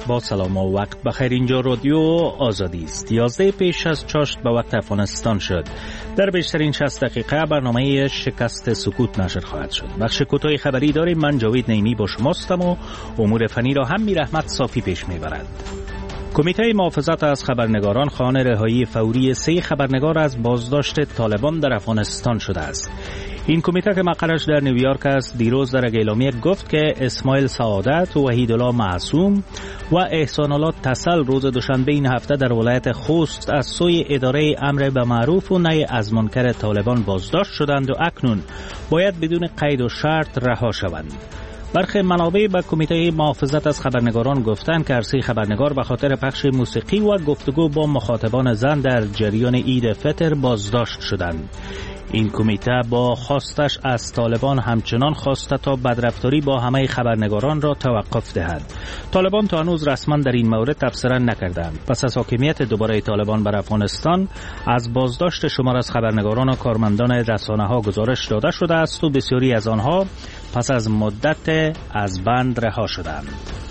با سلام و وقت بخیر. اینجا رادیو آزادی است. 11 پیش از چاشت به وقت افغانستان شد. در بیشترین 60 دقیقه برنامه شکست سکوت نشر خواهد شد. بخش کوتاه خبری داریم. من جاوید نعیمی با شماستم و امور فنی را هم رحمت صافی پیش میبرد. کمیته محافظت از خبرنگاران خواهان رهایی فوری 3 خبرنگار از بازداشت طالبان در افغانستان شده است. این کمیته که مقرش در نیویورک است دیروز در اعلامیه گفت که اسماعیل سعادت، وحیدالله معصوم و احسان الله تسل روز دوشنبه این هفته در ولایت خوست از سوی اداره امر به معروف و نهی از منکر طالبان بازداشت شدند و اکنون باید بدون قید و شرط رها شوند. برخی منابع به کمیته محافظت از خبرنگاران گفتند که 3 خبرنگار به خاطر پخش موسیقی و گفتگو با مخاطبان زن در جریان عید فطر بازداشت شدند. این کمیته با خواستش از طالبان همچنان خواسته تا بدرفتاری با همه خبرنگاران را توقف دهد. طالبان تا هنوز رسما در این مورد تبصره نکردند. پس از حاکمیت دوباره طالبان بر افغانستان از بازداشت شمار از خبرنگاران و کارمندان رسانه‌ها گزارش داده شده است و بسیاری از آنها پس از مدت از بند رها شدند.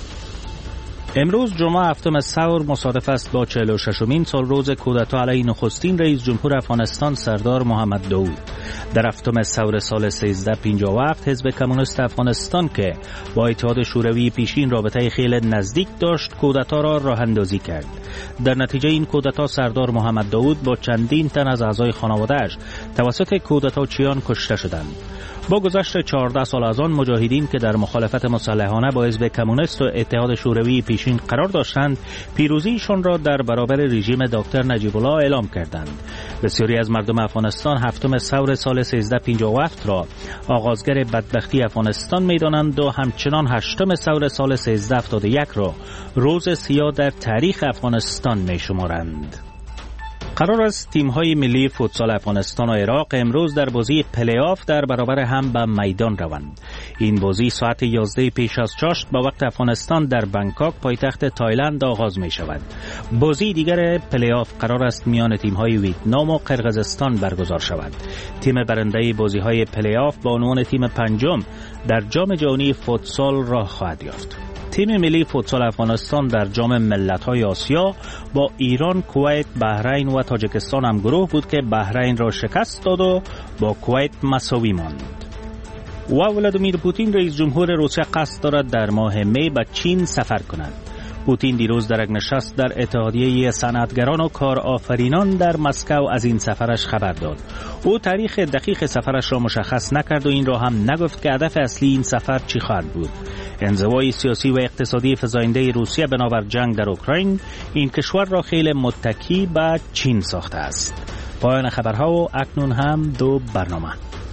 امروز جمعه 7 ثور مصادف است با 46مین سال روز کودتا علیه نخستین رئیس جمهور افغانستان سردار محمد داود. در 7 ثور سال 1357 حزب کمونیست افغانستان که با اتحاد شوروی پیشین رابطه خیلی نزدیک داشت کودتا را راه اندازی کرد. در نتیجه این کودتا سردار محمد داود با چندین تن از اعضای خانواده‌اش توسط کودتاچیان کشته شدند. با گذشت 14 سال از آن مجاهدین که در مخالفت مسلحانه با حزب کمونیست و اتحاد شوروی پیشین قرار داشتند پیروزیشان را در برابر رژیم دکتر نجیب الله اعلام کردند. بسیاری از مردم افغانستان 7 ثور سال 1357 را آغازگر بدبختی افغانستان می‌دانند و همچنان 8 ثور سال 1371 را روز سیاه در تاریخ افغانستان می‌شمارند. قرار است تیم‌های ملی فوتسال افغانستان و عراق امروز در بازی پلی آف در برابر هم به میدان روند. این بازی ساعت 11 پیش از چاشت با وقت افغانستان در بانکوک پایتخت تایلند آغاز می شود. بازی دیگر پلی آف قرار است میان تیم‌های ویتنام و قرقیزستان برگزار شود. تیم برنده بازی‌های پلی آف با عنوان تیم پنجم در جام جهانی فوتسال راه خواهد یافت. تیم ملی فوتسال افغانستان در جام ملت‌های آسیا با ایران، کویت، بحرین و تاجیکستان هم گروه بود که بحرین را شکست داد و با کویت مساوی ماند. و ولادیمیر پوتین رئیس جمهور روسیه قصد دارد در ماه می به چین سفر کند. پوتین دیروز در یک نشست در اتحادیه صنعتگران و کارآفرینان در مسکو از این سفرش خبر داد. او تاریخ دقیق سفرش را مشخص نکرد و این را هم نگفت که هدف اصلی این سفر چی خواهد بود. انزوای سیاسی و اقتصادی فزاینده روسیه بنابر جنگ در اوکراین این کشور را خیلی متکی به چین ساخته است. پایان خبرها و اکنون هم 2 برنامه.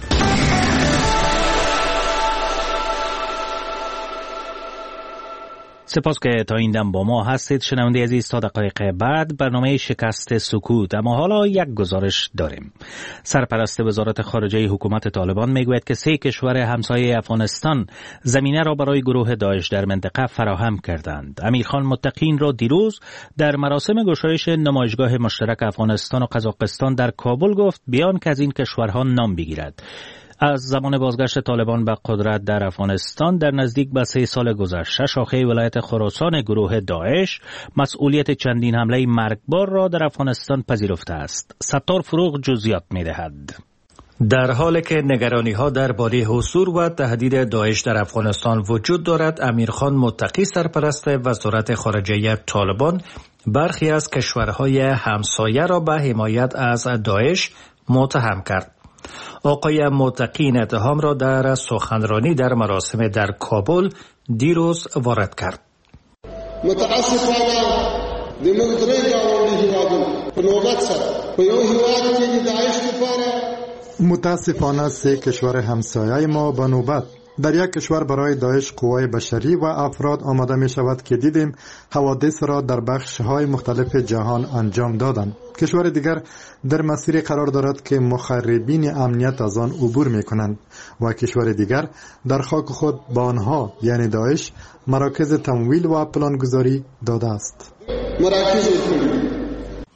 سپاس که تا این دم با ما هستید. شنونده عزیز تا دقایق بعد برنامه شکست سکوت. اما حالا یک گزارش داریم. سرپرست وزارت خارجه حکومت طالبان میگوید که 3 کشور همسایه افغانستان زمینه را برای گروه داعش در منطقه فراهم کردند. امیرخان متقی را دیروز در مراسم گشایش نمایشگاه مشترک افغانستان و قزاقستان در کابل گفت بیان که از این کشورها نام بگیرد. از زمان بازگشت طالبان به قدرت در افغانستان در نزدیک به 3 سال گذشته شاخه ولایت خراسان گروه داعش مسئولیت چندین حمله مرگبار را در افغانستان پذیرفته است. ستار فروغ جزئیات می‌دهد. در حالی که نگرانی‌ها درباره حضور و تهدید داعش در افغانستان وجود دارد، امیرخان متقی سرپرست وزارت خارجه طالبان برخی از کشورهای همسایه را به حمایت از داعش متهم کرد. آقای متقی این اتهام را در سخنرانی در مراسم در کابل دیروز وارد کرد. متاسفانه د موږ درې ګاونډي هیوادونو په نوبت سره په یو هیواد کې د داعش لپاره متاسفانه 3 کشور همسایه ما به نوبت در یک کشور برای داعش قوای بشری و افراد آماده می شود که دیدیم حوادث را در بخش‌های مختلف جهان انجام دادند. کشور دیگر در مسیر قرار دارد که مخربین امنیت از آن عبور می کنند و کشور دیگر در خاک خود با آنها یعنی داعش مراکز تمویل و پلانگذاری داده است.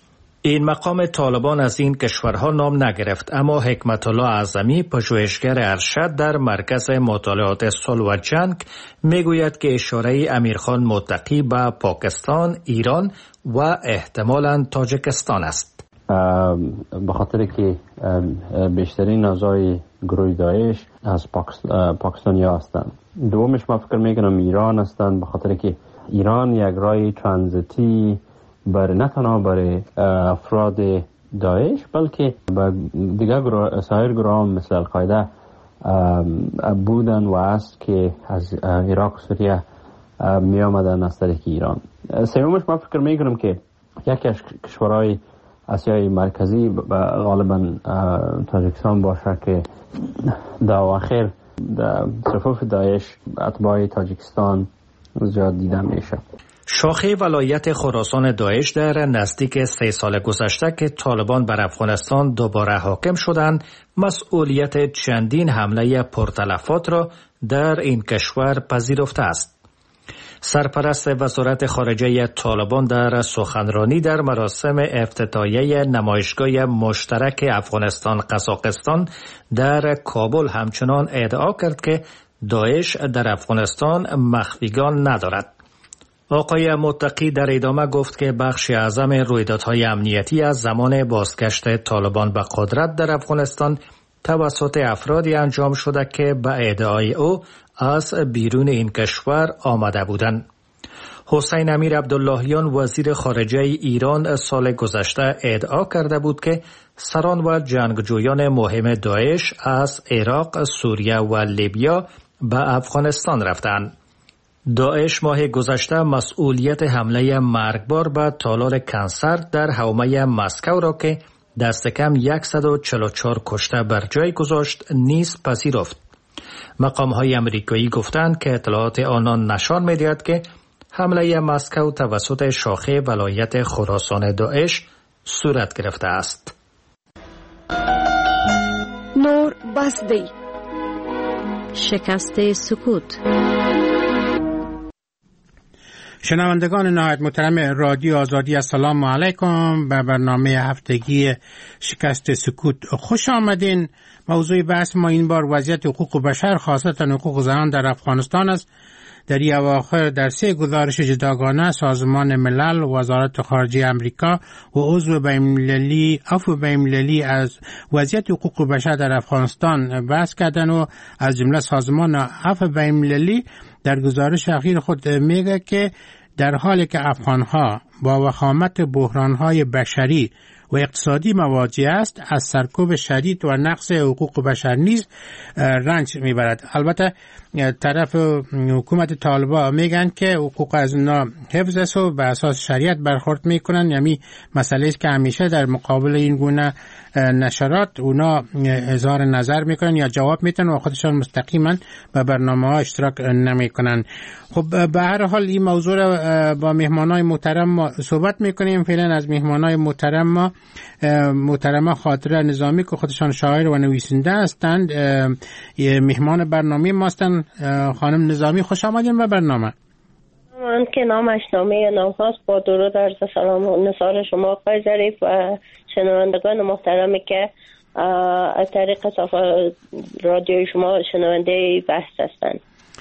این مقام طالبان از این کشورها نام نگرفت، اما حکمت الله اعظمی پژوهشگر ارشد در مرکز مطالعات صلح و جنگ میگوید که اشاره امیرخان متقی به پاکستان، ایران و احتمالاً تاجیکستان است. به خاطر که بیشترین اعضای گروه داعش از پاکستانی هستند. دومش من فکر میکنم ایران هستند، به خاطر که ایران یک راه ترانزیتی نه تنها برای افراد داعش بلکه دیگر سایر گروه هم مثل القاعده بودن و است که از عراق و سوریه می آمدن از طریق ایران. سومش من فکر میکنم که یکی از کشورهای آسیای مرکزی غالبا تاجیکستان باشه که در اواخر در صفوف داعش اتباع تاجیکستان زیاد دیده میشه. شاخه ولایت خراسان داعش در نزدیک 3 سال گذشته که طالبان بر افغانستان دوباره حاکم شدند، مسئولیت چندین حمله پرتلفات را در این کشور پذیرفته است. سرپرست وزارت خارجه طالبان در سخنرانی در مراسم افتتاحیه نمایشگاه مشترک افغانستان قزاقستان در کابل همچنان ادعا کرد که داعش در افغانستان مخفیگان ندارد. آقای متقی در ادامه گفت که بخش اعظم رویدادهای امنیتی از زمان بازگشت طالبان به قدرت در افغانستان توسط افرادی انجام شده که به ادعای او از بیرون این کشور آمده بودند. حسین امیر عبداللهیان وزیر خارجه ایران سال گذشته ادعا کرده بود که سران و جنگجویان مهم داعش از عراق، سوریه و لیبیا به افغانستان رفتند. داعش ماه گذشته مسئولیت حمله مرگبار به تالار کنسر در حومه مسکو را که دست کم 144 کشته بر جای گذاشت نیز پذیرفت. مقام‌های امریکایی گفتند که اطلاعات آنان نشان می‌دهد که حمله مسکو توسط شاخه ولایت خراسان داعش صورت گرفته است. نور بسدی، شکست سکوت. شنوندگان نهایت محترم رادیو آزادی، السلام علیکم. به برنامه هفتگی شکست سکوت خوش آمدین. موضوع بحث ما این بار وضعیت حقوق بشر، خاصتا حقوق زنان در افغانستان است. در این اواخر در 3 گزارش جداگانه سازمان ملل، وزارت خارجه امریکا و عضو بین‌المللی از وضعیت حقوق بشر در افغانستان بحث کردن و از جمله سازمان عفو بین‌المللی در گزارش اخیر خود میگه که در حالی که افغانها با وخامت بحرانهای بشری و اقتصادی مواجه است، از سرکوب شدید و نقض حقوق بشر نیز رنج میبرد. البته طرف حکومت طالبان میگن که حقوق از اونا حفظ است و به اساس شریعت برخورد میکنن. یعنی مسئله است که همیشه در مقابل این گونه نشرات اونا اظهار نظر میکنن یا جواب میدن و خودشان مستقیما به برنامه ها اشتراک نمیکنن. خب به هر حال این موضوع را با مهمانای محترم ما صحبت میکنیم. فعلا از مهمانای محترم خاطره نظامی که خودشان شاعر و نویسنده هستند مهمان برنامه ما هستند. خانم نظامی خوش آمدین به برنامه. من که نامش نامه نام هاست، با درود عرض سلام و نثار شما آقای ظریف و شنوندگان محترمی که از طریق رادیوی شما شنونده بحث هستند.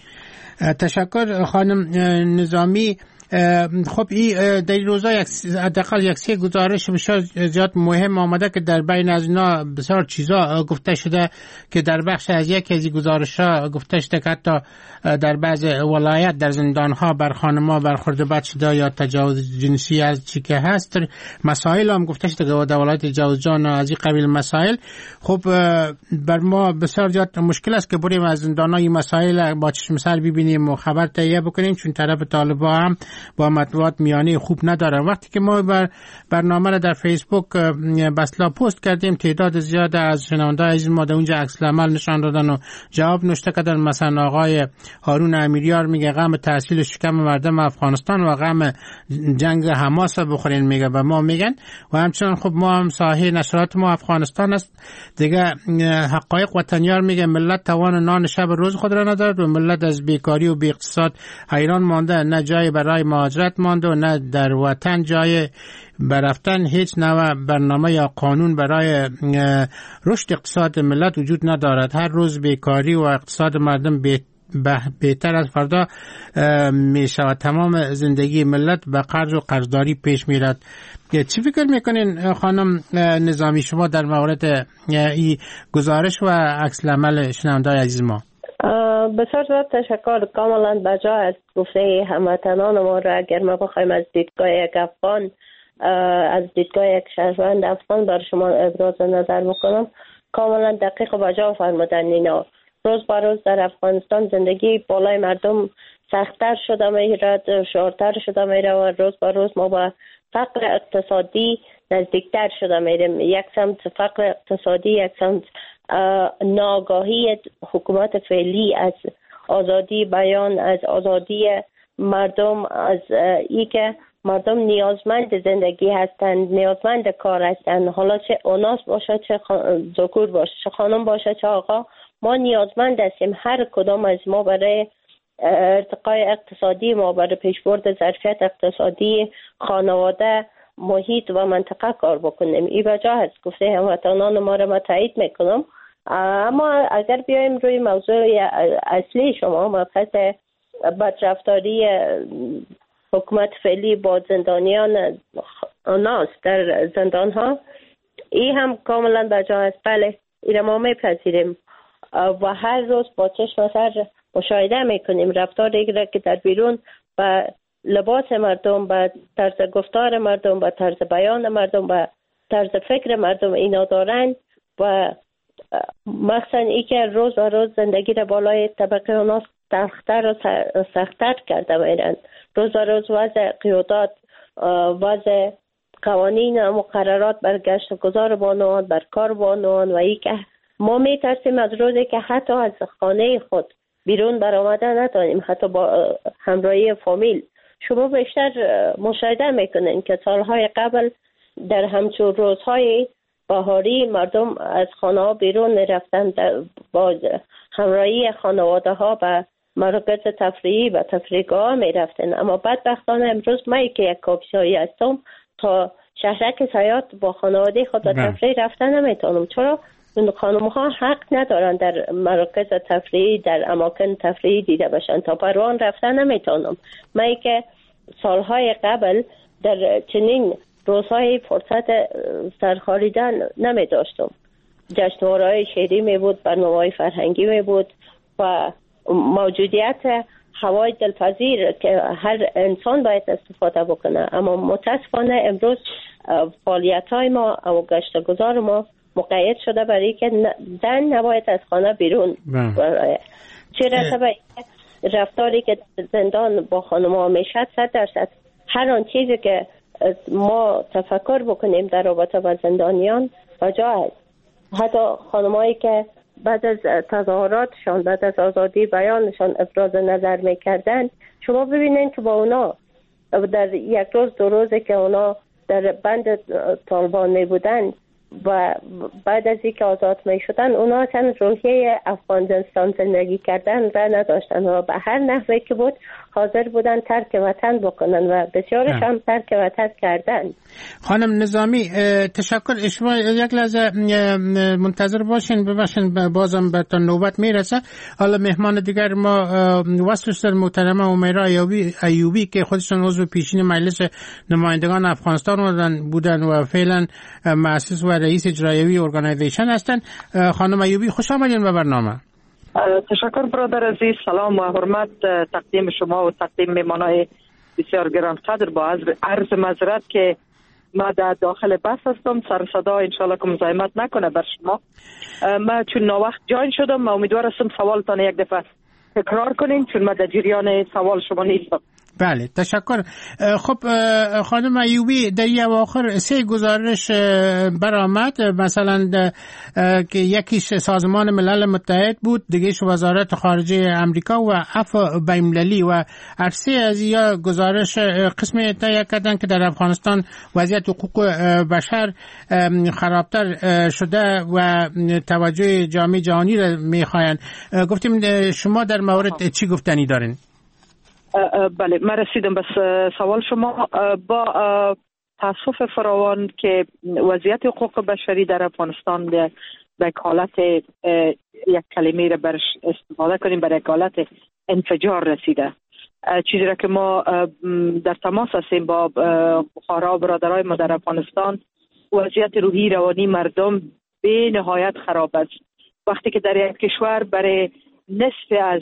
تشکر خانم نظامی. خب این در روزا حداقل 1-3 گزارش بسیار زیاد مهم آمده که در بین از اینا بسیار چیزا گفته شده که در بخش از یکی از گزارش‌ها گفته شده که حتی در بعض ولایت در زندان‌ها بر خانم‌ها برخورد بد شده یا تجاوز جنسی از چی که هست. مسائل هم گفته شده که در ولایت جوزجان از این قبیل مسائل. خب بر ما بسیار زیاد مشکل است که بریم از زندان‌ها این مسائل با چشم سر ببینیم و خبر تهیه بکنیم، چون طرف طالبان هم با مطبوعات میانه خوب نداره. وقتی که ما برنامه را در فیسبوک بسلا پست کردیم، تعداد زیاد از شنونده‌های عزیز ما در اونجا عکس العمل نشان دادن و جواب نوشته کردن. مثلا آقای هارون امیریار میگه غم تحصیل شکم مردم افغانستان و غم جنگ حماس بخورین میگه به ما میگن. و همچنان خب ما هم ساحه نشرات ما افغانستان است دیگه. حقایق وطنیار میگه ملت توان نان شب روز خود را ندارد و ملت از بیکاری و بی اقتصاد حیران مانده، نه جای برای مهاجرت ماند و نه در وطن جای برفتن. هیچ نوع برنامه یا قانون برای رشد اقتصاد ملت وجود ندارد. هر روز بیکاری و اقتصاد مردم بهتر از فردا می شود. تمام زندگی ملت به قرض و قرضداری پیش می رد. چی فکر میکنین خانم نظامی شما در مورد این گزارش و عکس العمل شنونده‌های عزیز ما؟ بسیار زیاد تشکر. کاملا بجا است گفته هموطنان ما را. اگر ما بخوایم از دیدگاه یک افغان، از دیدگاه یک شهروند افغان بر شما ابراز نظر بکنم، کاملا دقیق و بجا فرمودن اینا. روز به روز در افغانستان زندگی بالای مردم سخت‌تر شده میرد، شعارتر شده میره و روز به روز ما با فقر اقتصادی نزدیکتر شده میریم. یک سمت فقر اقتصادی، یک سمت ناآگاهی حکومت فعلی از آزادی بیان، از آزادی مردم، از ای که مردم نیازمند زندگی هستند، نیازمند کار هستند. حالا چه اوناس باشه، چه ذکور باشه، چه خانم باشه، چه آقا، ما نیازمند هستیم. هر کدام از ما برای ارتقای اقتصادی ما، برای پیشبرد ظرفیت اقتصادی خانواده، محیط و منطقه کار بکنیم. این بجا هست گفته هموطنان ما را تایید میکنم. اما اگر بیایم روی موضوع اصلی شما، مبحث بدرفتاری حکومت فعلی با زندانیان ناس در زندان ها، این هم کاملا بجا هست. بله، این ما میپذیریم و هر روز با چشم سر مشاهده میکنیم رفتاری را که در بیرون به لباس مردم، به طرز گفتار مردم، به طرز بیان مردم، به طرز فکر مردم اینا دارن و مخصوصا ای که روز به روز زندگی را بالای طبقه اوناس سخت‌تر و سخت‌تر کرده میرن. روز به روز وضع قیادات، وضع قوانین مقررات بر گشت و گذار بانوان، بر کار بانوان و ای که ما میترسیم از روزی که حتی از خانه خود بیرون برآمده نتونیم، حتی با همراهی فامیل. شما بیشتر مشاهده میکنین که سالهای قبل در همچون روزهای بهاری مردم از خانه ها بیرون میرفتن، با همراهی خانواده ها به مراکز تفریحی و تفریحگاه میرفتن. اما بدبختانه امروز من که یک کاپیسایی هستم تا شهرک سیاد با خانواده خود به تفریح رفتن نمیتونم. چرا؟ اون خانم ها حق ندارن در مراکز تفریحی، در اماکن تفریحی دیده باشن. تا پروان رفتن نمیتونم. من که سالهای قبل در چنین روزهای فرصت سرخاریدن نمی داشتم. جشنواره‌های شعری می بود، برنامه‌های فرهنگی می بود و موجودیت هوای دلپذیر که هر انسان باید استفاده بکنه. اما متاسفانه امروز فعالیت‌های ما و گشت گذار ما مقید شده برای که زن نباید از خانه بیرون برای چه رسه رفتاری که زندان با خانم‌ها میشد 100% هر آن چیزی که ما تفکر بکنیم در رابطه با زندانیان بجا است. حتی خانمایی که بعد از تظاهراتشان، بعد از آزادی بیانشان ابراز نظر میکردن، شما ببینید که با اونا در یک روز دو روزی که اونا در بند طالبان می بودن و بعد از اینکه آزاد می شدن، اونا اصلا روحیه افغانستان زندگی کردن را نداشتن و به هر نحوی که بود حاضر بودن ترک وطن بکنن و بسیارش هم ترک وطن کردن. خانم نظامی تشکر. شما یک لحظه منتظر باشین، ببخشین بازم به تا نوبت میرسه. حالا مهمان دیگر ما واسطه محترمه امیرا ایوبی که خودشون عضو پیشین مجلس نمایندگان افغانستان بودن و فعلا مؤسس و رئیس اجرایی ارگانایزیشن هستن. خانم ایوبی خوش آمدین به برنامه. تشکر برادر عزیز. سلام و حرمت تقدیم شما و تقدیم مهمانای بسیار گرانقدر. با عرض معذرت که ما در داخل بس هستم، سر صدا انشالله که مزاحمت نکنه بر شما. ما چون ناوقت جاین شدم، ما امیدوار هستم سوالتان یک دفعه تکرار کنین چون ما در جریان سوال شما نیستم. بله تشکر. خب خانم ایوبی، در اواخر 3 گزارش برآمد، مثلا که یکیش سازمان ملل متحد بود، دیگهش وزارت خارجه امریکا و عفو بین‌المللی و عرصه از یا گزارش قسمی تهیه کردن که در افغانستان وضعیت حقوق بشر خرابتر شده و توجه جامعه جهانی را میخواین. گفتیم شما در مورد چی گفتنی دارین؟ بله، من رسیدم به سوال شما. با تاسف فراوان که وضعیت حقوق بشری در افغانستان به یک حالت، یک کلمه را برش استفاده کنیم، برای یک حالت انفجار رسیده. چیزی را که ما در تماس هستیم با بخارا و برادرای ما در افغانستان، وضعیت روحی روانی مردم به نهایت خراب است. وقتی که در یک کشور برای نصف از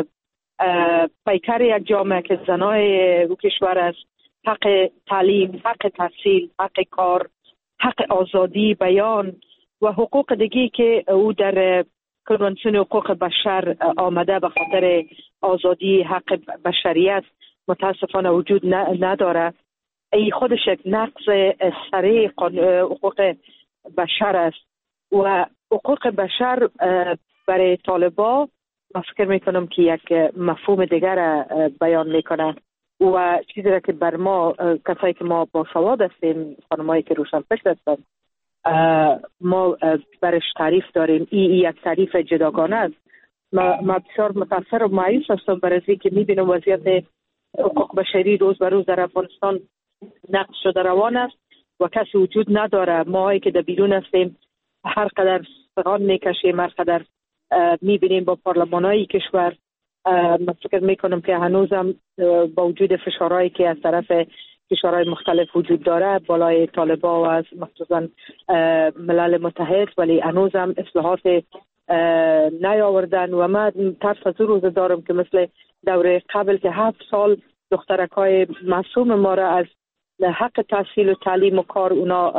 پیکر یک جامعه که زنای او کشور است، حق تعلیم، حق تحصیل، حق کار، حق آزادی بیان و حقوق دیگی که او در کنوانسیون حقوق بشر آمده به خاطر آزادی حق بشریت متاسفانه وجود نداره، ای خودش یک نقض سریع حقوق بشر است. و حقوق بشر برای طالبا من فکر میکنم که یک مفهوم دیگر بیان میکنه و چیزی را که بر ما کسایی که ما با سواد هستیم، خانمایی که روشن فکر هستند، ما برش تعریف داریم. یک تعریف جداگانه است. ما بسیار متاثر و مایوس هستم برای اینکه میبینم وضعیت حقوق بشری روز به روز در افغانستان نقض شده روان است و کسی وجود نداره. ما که در بیرون هستیم هر قدر سغان میکشیم، هر قدر میبینیم با پارلمانای کشور. من فکر میکنم که هنوزم با وجود فشارهایی که از طرف کشورهای مختلف وجود داره بالای طالبا و از مخصوصا ملل متحد، ولی هنوزم اصلاحات نیاوردن و من ترس از روز دارم که مثل دوره قبل که 7 سال دخترکای معصوم ما را از حق تحصیل و تعلیم و کار اونا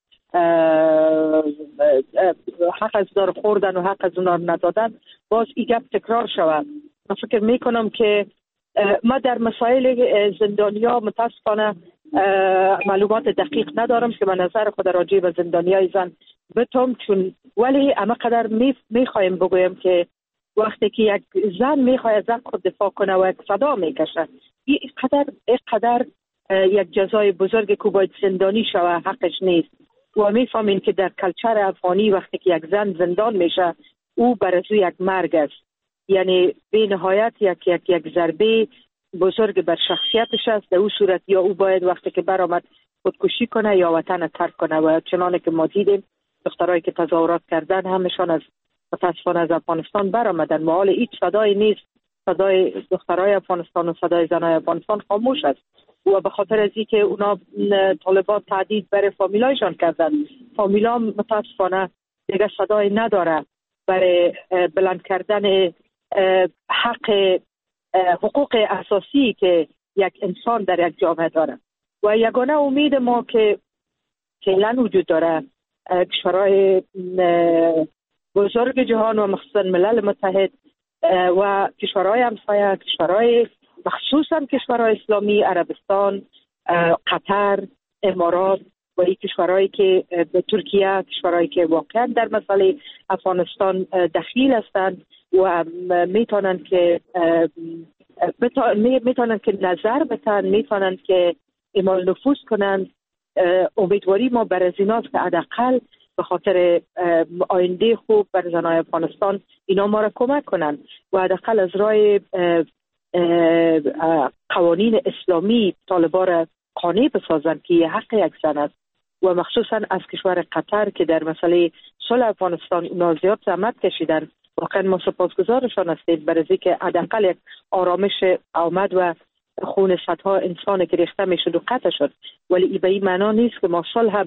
حق از دار خوردن و حق از اونا ندادن، باز این گپ تکرار شود. من فکر میکنم که ما در مسائل زندانیا متاسفانه معلومات دقیق ندارم که من نظر خود راجع به زندانیای زن بتم، چون ولی اما قدر میخوایم بگویم که وقتی که یک زن میخواد از حق خود دفاع کنه و یک صدا میکشه، این قدر یک جزای بزرگ که باید زندانی شوه حقش نیست. و میفهمین که در کلچر افغانی وقتی که یک زن زندان میشه او برای یک مرگ است، یعنی به نهایت یک ضربه بزرگ بر شخصیتش است. در او صورت یا او باید وقتی که برآمد خودکشی کنه یا وطن ترک کنه. و چنانه که ما دیدیم دخترایی که تظاهرات کردن همشان از متاسفانه از افغانستان برآمدن. محال هیچ صدای نیست، صدای دخترای افغانستان و صدای زنای افغانستان خاموش است. و به خاطر از اینکه اونا طالبان تهدید برای فامیلایشان کردن، فامیلا متاسفانه دیگه صدای نداره برای بلند کردن حق حقوق اساسی که یک انسان در یک جامعه داره. و یگانه امید ما که فعلا وجود داره کشورهای بزرگ جهان و مخصوصا ملل متحد و کشورهای همسایه، کشورهای مخصوصا کشورهای اسلامی، عربستان، قطر، امارات و این کشورهایی که ترکیه، کشورهایی که واقعا در مسئله افغانستان دخیل هستند و میتونن که نظر بتن، میتونن که اعمال نفوذ کنن. امیدواری ما بر از ایناست که حداقل به خاطر آینده خوب بر زنای افغانستان اینا ما را کمک کنن و حداقل از راه قوانین اسلامی طالبا را قانع بسازن که حق یک زن است. و مخصوصا از کشور قطر که در مسئله صلح افغانستان اونا زیاد زحمت کشیدن، واقعا ما سپاسگزارشان هستیم برای اینکه حداقل یک آرامش آمد و خون صدها انسان که ریخته میشد و قطع شد. ولی این به این معنا نیست که ما صلح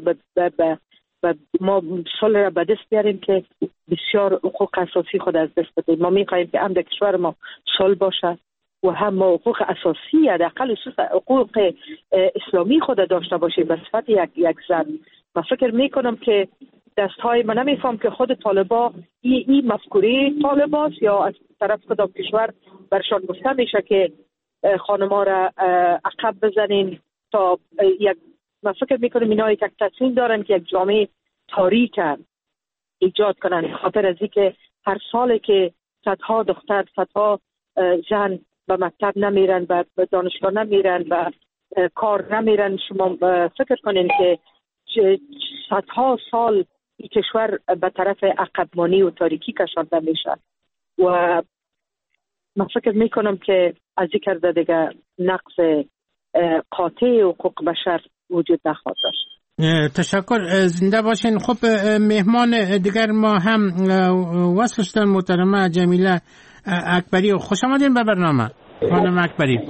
را به دست بیاریم که بسیار حقوق اساسی خود از دست بدیم. ما میخواهیم که هم در کشور ما صلح باشه و هم ما حقوق اساسی حداقل حقوق اسلامی خود داشته باشیم به صفت یک زن. من فکر میکنم که دستهای من نمیفهم که خود طالبا این مفکوره طالباست یا از طرف کدام کشور برشان گفته میشه که خانما را عقب بزنین تا یک. من فکر میکنم اینا یک تصمیم دارن که یک جامعه تاریک ایجاد کنن، خاطر از اینکه هر سال که صدها دختر، صدها زن به مکتب نمیرن، به دانشگاه نمیرن، به کار نمیرن. شما فکر کنین که صدها سال این کشور به طرف عقبمانی و تاریکی کشانده میشه. و من فکر میکنم که از این کرده دیگه نقض قاطع حقوق بشر وجود نخواهد داشت. تشکر، زنده باشین. خب مهمان دیگر ما هم وصل شدن، محترمه جمیله اکبری. خوش آمدین به برنامه خانم اکبری.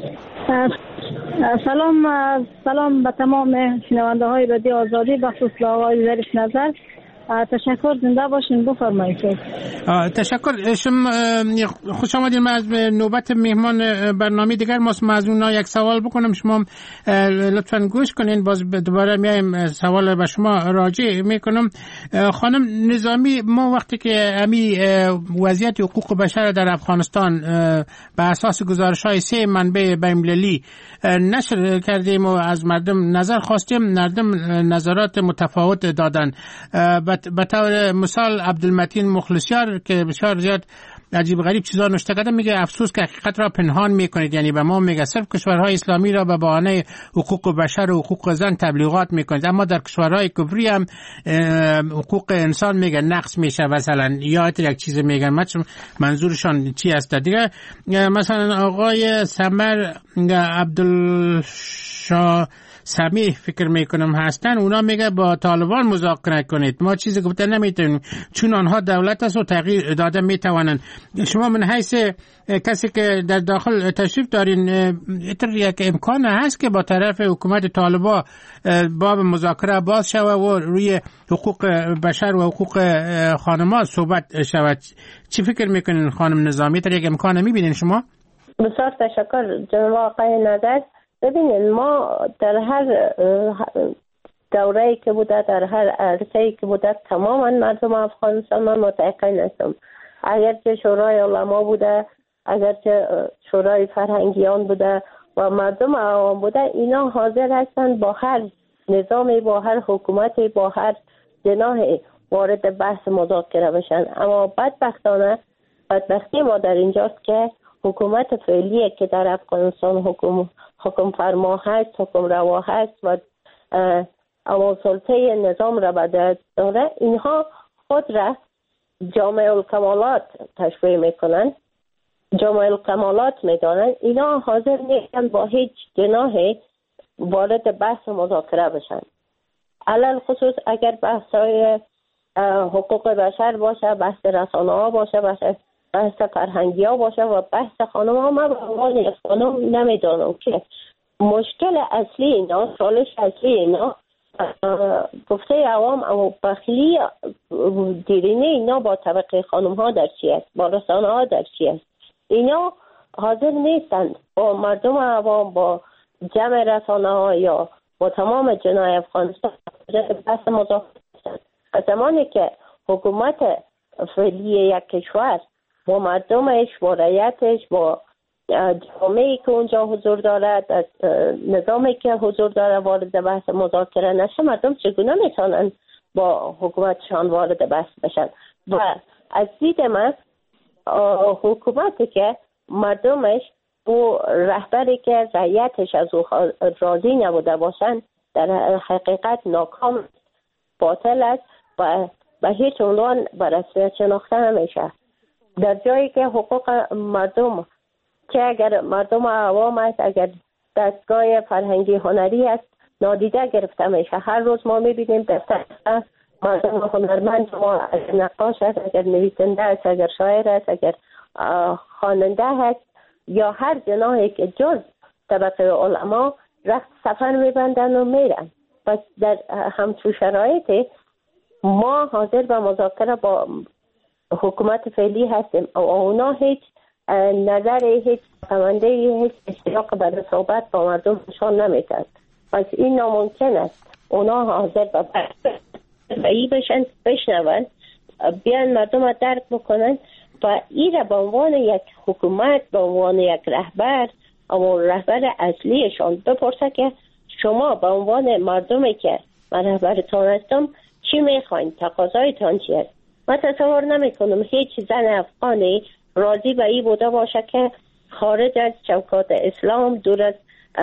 سلام به تمام شنونده های رادیو آزادی، بخصوص آقای ظریف نظر. تشکر، زنده باشین، بفرمایید. تشکر. شما خوش آمدین. من از نوبت مهمان برنامه دیگر از اونها یک سوال بکنم، شما لطفاً گوش کنین. باز دوباره میایم سوال به شما راجع میکنم. خانم نظامی، ما وقتی که امی وضعیت حقوق بشر در افغانستان به اساس گزارش‌های 3 منبع بین‌المللی نشر کردیم و از مردم نظر خواستیم، مردم نظرات متفاوت دادن. به طور مثال عبدالمتین مخلصیار که بسیار زیاد عجیب غریب چیزا نوشته کرده، میگه افسوس که حقیقت را پنهان میکنید. یعنی به ما میگه صرف کشورهای اسلامی را به بهانه حقوق بشر و حقوق زن تبلیغات میکنید، اما در کشورهای کفری هم حقوق انسان میگه نقض میشه. مثلا یا یک چیز میگن، منظورشان چی است دیگه. مثلا آقای سمر عبدالشاه سمیح فکر میکنم هستن، اونا میگه با طالبان مذاکره کنید، ما چیزی گفته نمیتونیم چون آنها دولت است و تغییر داده میتوانند. شما من حیث کسی که در داخل تشریف دارین، یک امکان هست که با طرف حکومت طالبان باب مذاکره باز شود و روی حقوق بشر و حقوق خانمان صحبت شود؟ چی فکر میکنین خانم نظامی؟ یک امکان میبینین شما؟ بسیار تشکر جناب آقای نظر. ببینید، ما در هر دوره‌ای که بوده، در هر عرصه‌ای که بوده، تماما مردم افغانستان من متعهد هستم. اگرچه شورای علما بوده، اگرچه شورای فرهنگیان بوده و مردم عوام بوده، اینا حاضر هستند با هر نظامی، با هر حکومتی، با هر جناحی وارد بحث مذاکره بشن. اما بدبختی ما در اینجاست که حکومت فعلی که در افغانستان حکم فرما هست، حکم روا هست و اما سلطه نظام را به دست داره، اینها خود را جامع الکمالات تشبیه میکنن، جامع الکمالات میدانن. اینا حاضر نیستن با هیچ جناحی وارد بحث مذاکره بشن. علل خصوص اگر بحث‌های حقوق بشر باشه، بحث رسانه ها باشه، بحث فرهنگی ها باشه و بحث خانم ها، من به عنوان خانم نمیدانم که مشکل اصلی اینا، چالش اصلی اینا گفته عوام او بخیلی دیرینه اینا با طبقه خانم ها در چی است، با رسانه ها در چی است. اینا حاضر نیستند با مردم عوام، با جمع رسانه ها یا با تمام جناح افغانستان بحث مذاکره کنند. زمانی که حکومت فعلی یک کشور با مردمش، با رعیتش، با جامعه‌ای که اونجا حضور دارد، نظامی که حضور داره وارد بحث مذاکره نشه، مردم چگونه میتونن با حکومتشان وارد بحث بشن؟ و از دید من حکومتی که مردمش و رهبری که رعیتش از او راضی نبوده باشن در حقیقت ناکام، باطل است و به هیچ عنوان به رسمیت شناخته نمیشه. در جایی که حقوق مردم، که اگر مردم عوام است، اگر دستگاه فرهنگی هنری است، نادیده گرفته میشه. هر روز ما میبینیم دفتر مردم هنرمند، ما اگر نقاش است، اگر نویسنده است، اگر شاعر است، اگر خواننده است یا هر جناحی که جز طبقه علما رخت سفر میبندن و میرن. پس در همچون شرایطی ما حاضر به مذاکره با حکومت فعلی هستیم و اونا هیچ نظر، هیچ پرونده، هیچ اشتراک برای صحبت با مردم نشان نمیدن. پس این ناممکن است. اونا حاضر به بایی بشن، بشنون، بیان مردم را درک بکنن و این را به عنوان یک حکومت، به عنوان یک رهبر، اما رهبر اصلیشان بپرسه که شما به عنوان مردمی که من رهبرتان هستم چی میخواین؟ تقاضایتان چی است؟ من تصور نمی کنم هیچ زن افغانی راضی به این بوده باشه که خارج از چوکات اسلام، دور از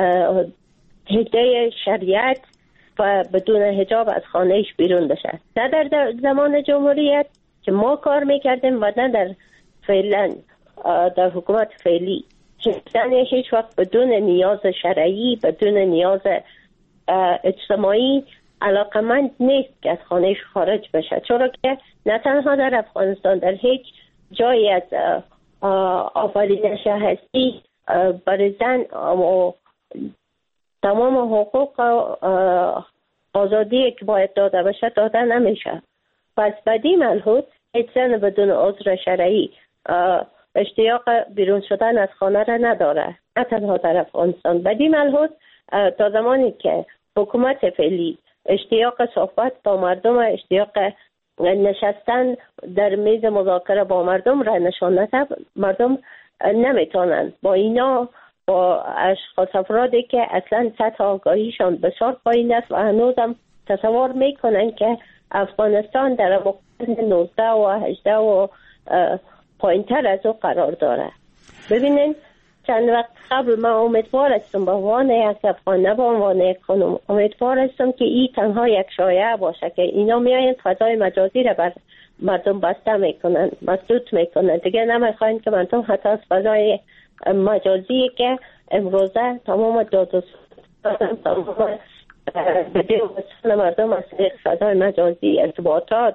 حده شریعت و بدون حجاب از خانهش بیرون بشه. نه در زمان جمهوریت که ما کار میکردیم و نه در فعلا در حکومت فعلی. زن هیچ وقت بدون نیاز شرعی، بدون نیاز اجتماعی علاقمند نیست که از خانهش خارج بشه، چرا که نه تنها در افغانستان، در هیچ جایی از آفرینش هستی برای زن تمام حقوق آزادی که باید داده بشه داده نمیشه. پس بدی ملحوظ هیچ زن بدون عذر شرعی اشتیاق بیرون شدن از خانه را نداره، نه تنها در افغانستان. بدی ملحوظ تا زمانی که حکومت فعلی اشتیاق صحبت با مردم، اشتیاق نشستن در میز مذاکره با مردم را نشان نده، مردم نمیتونن با اینا، با اشخاص افرادی که اصلا سطح آگاهیشان بسیار پایین است و هنوزم تصور میکنن که افغانستان در مقارن 19 و 18 و پایینتر از او قرار داره. ببینین چند وقت قبل من امیدوار هستم به عنوان یک افغان، نه به عنوان یک خانم، امیدوار هستم که این تنها یک شایعه باشه که اینا میاین فضای مجازی را بر مردم بسته میکنن، مسدود میکنن، دیگه نمیخواین که مردم حتی از فضای مجازی که امروزه تمام داد و تمام بده و وصول مردم از فضای مجازی، ارتباطات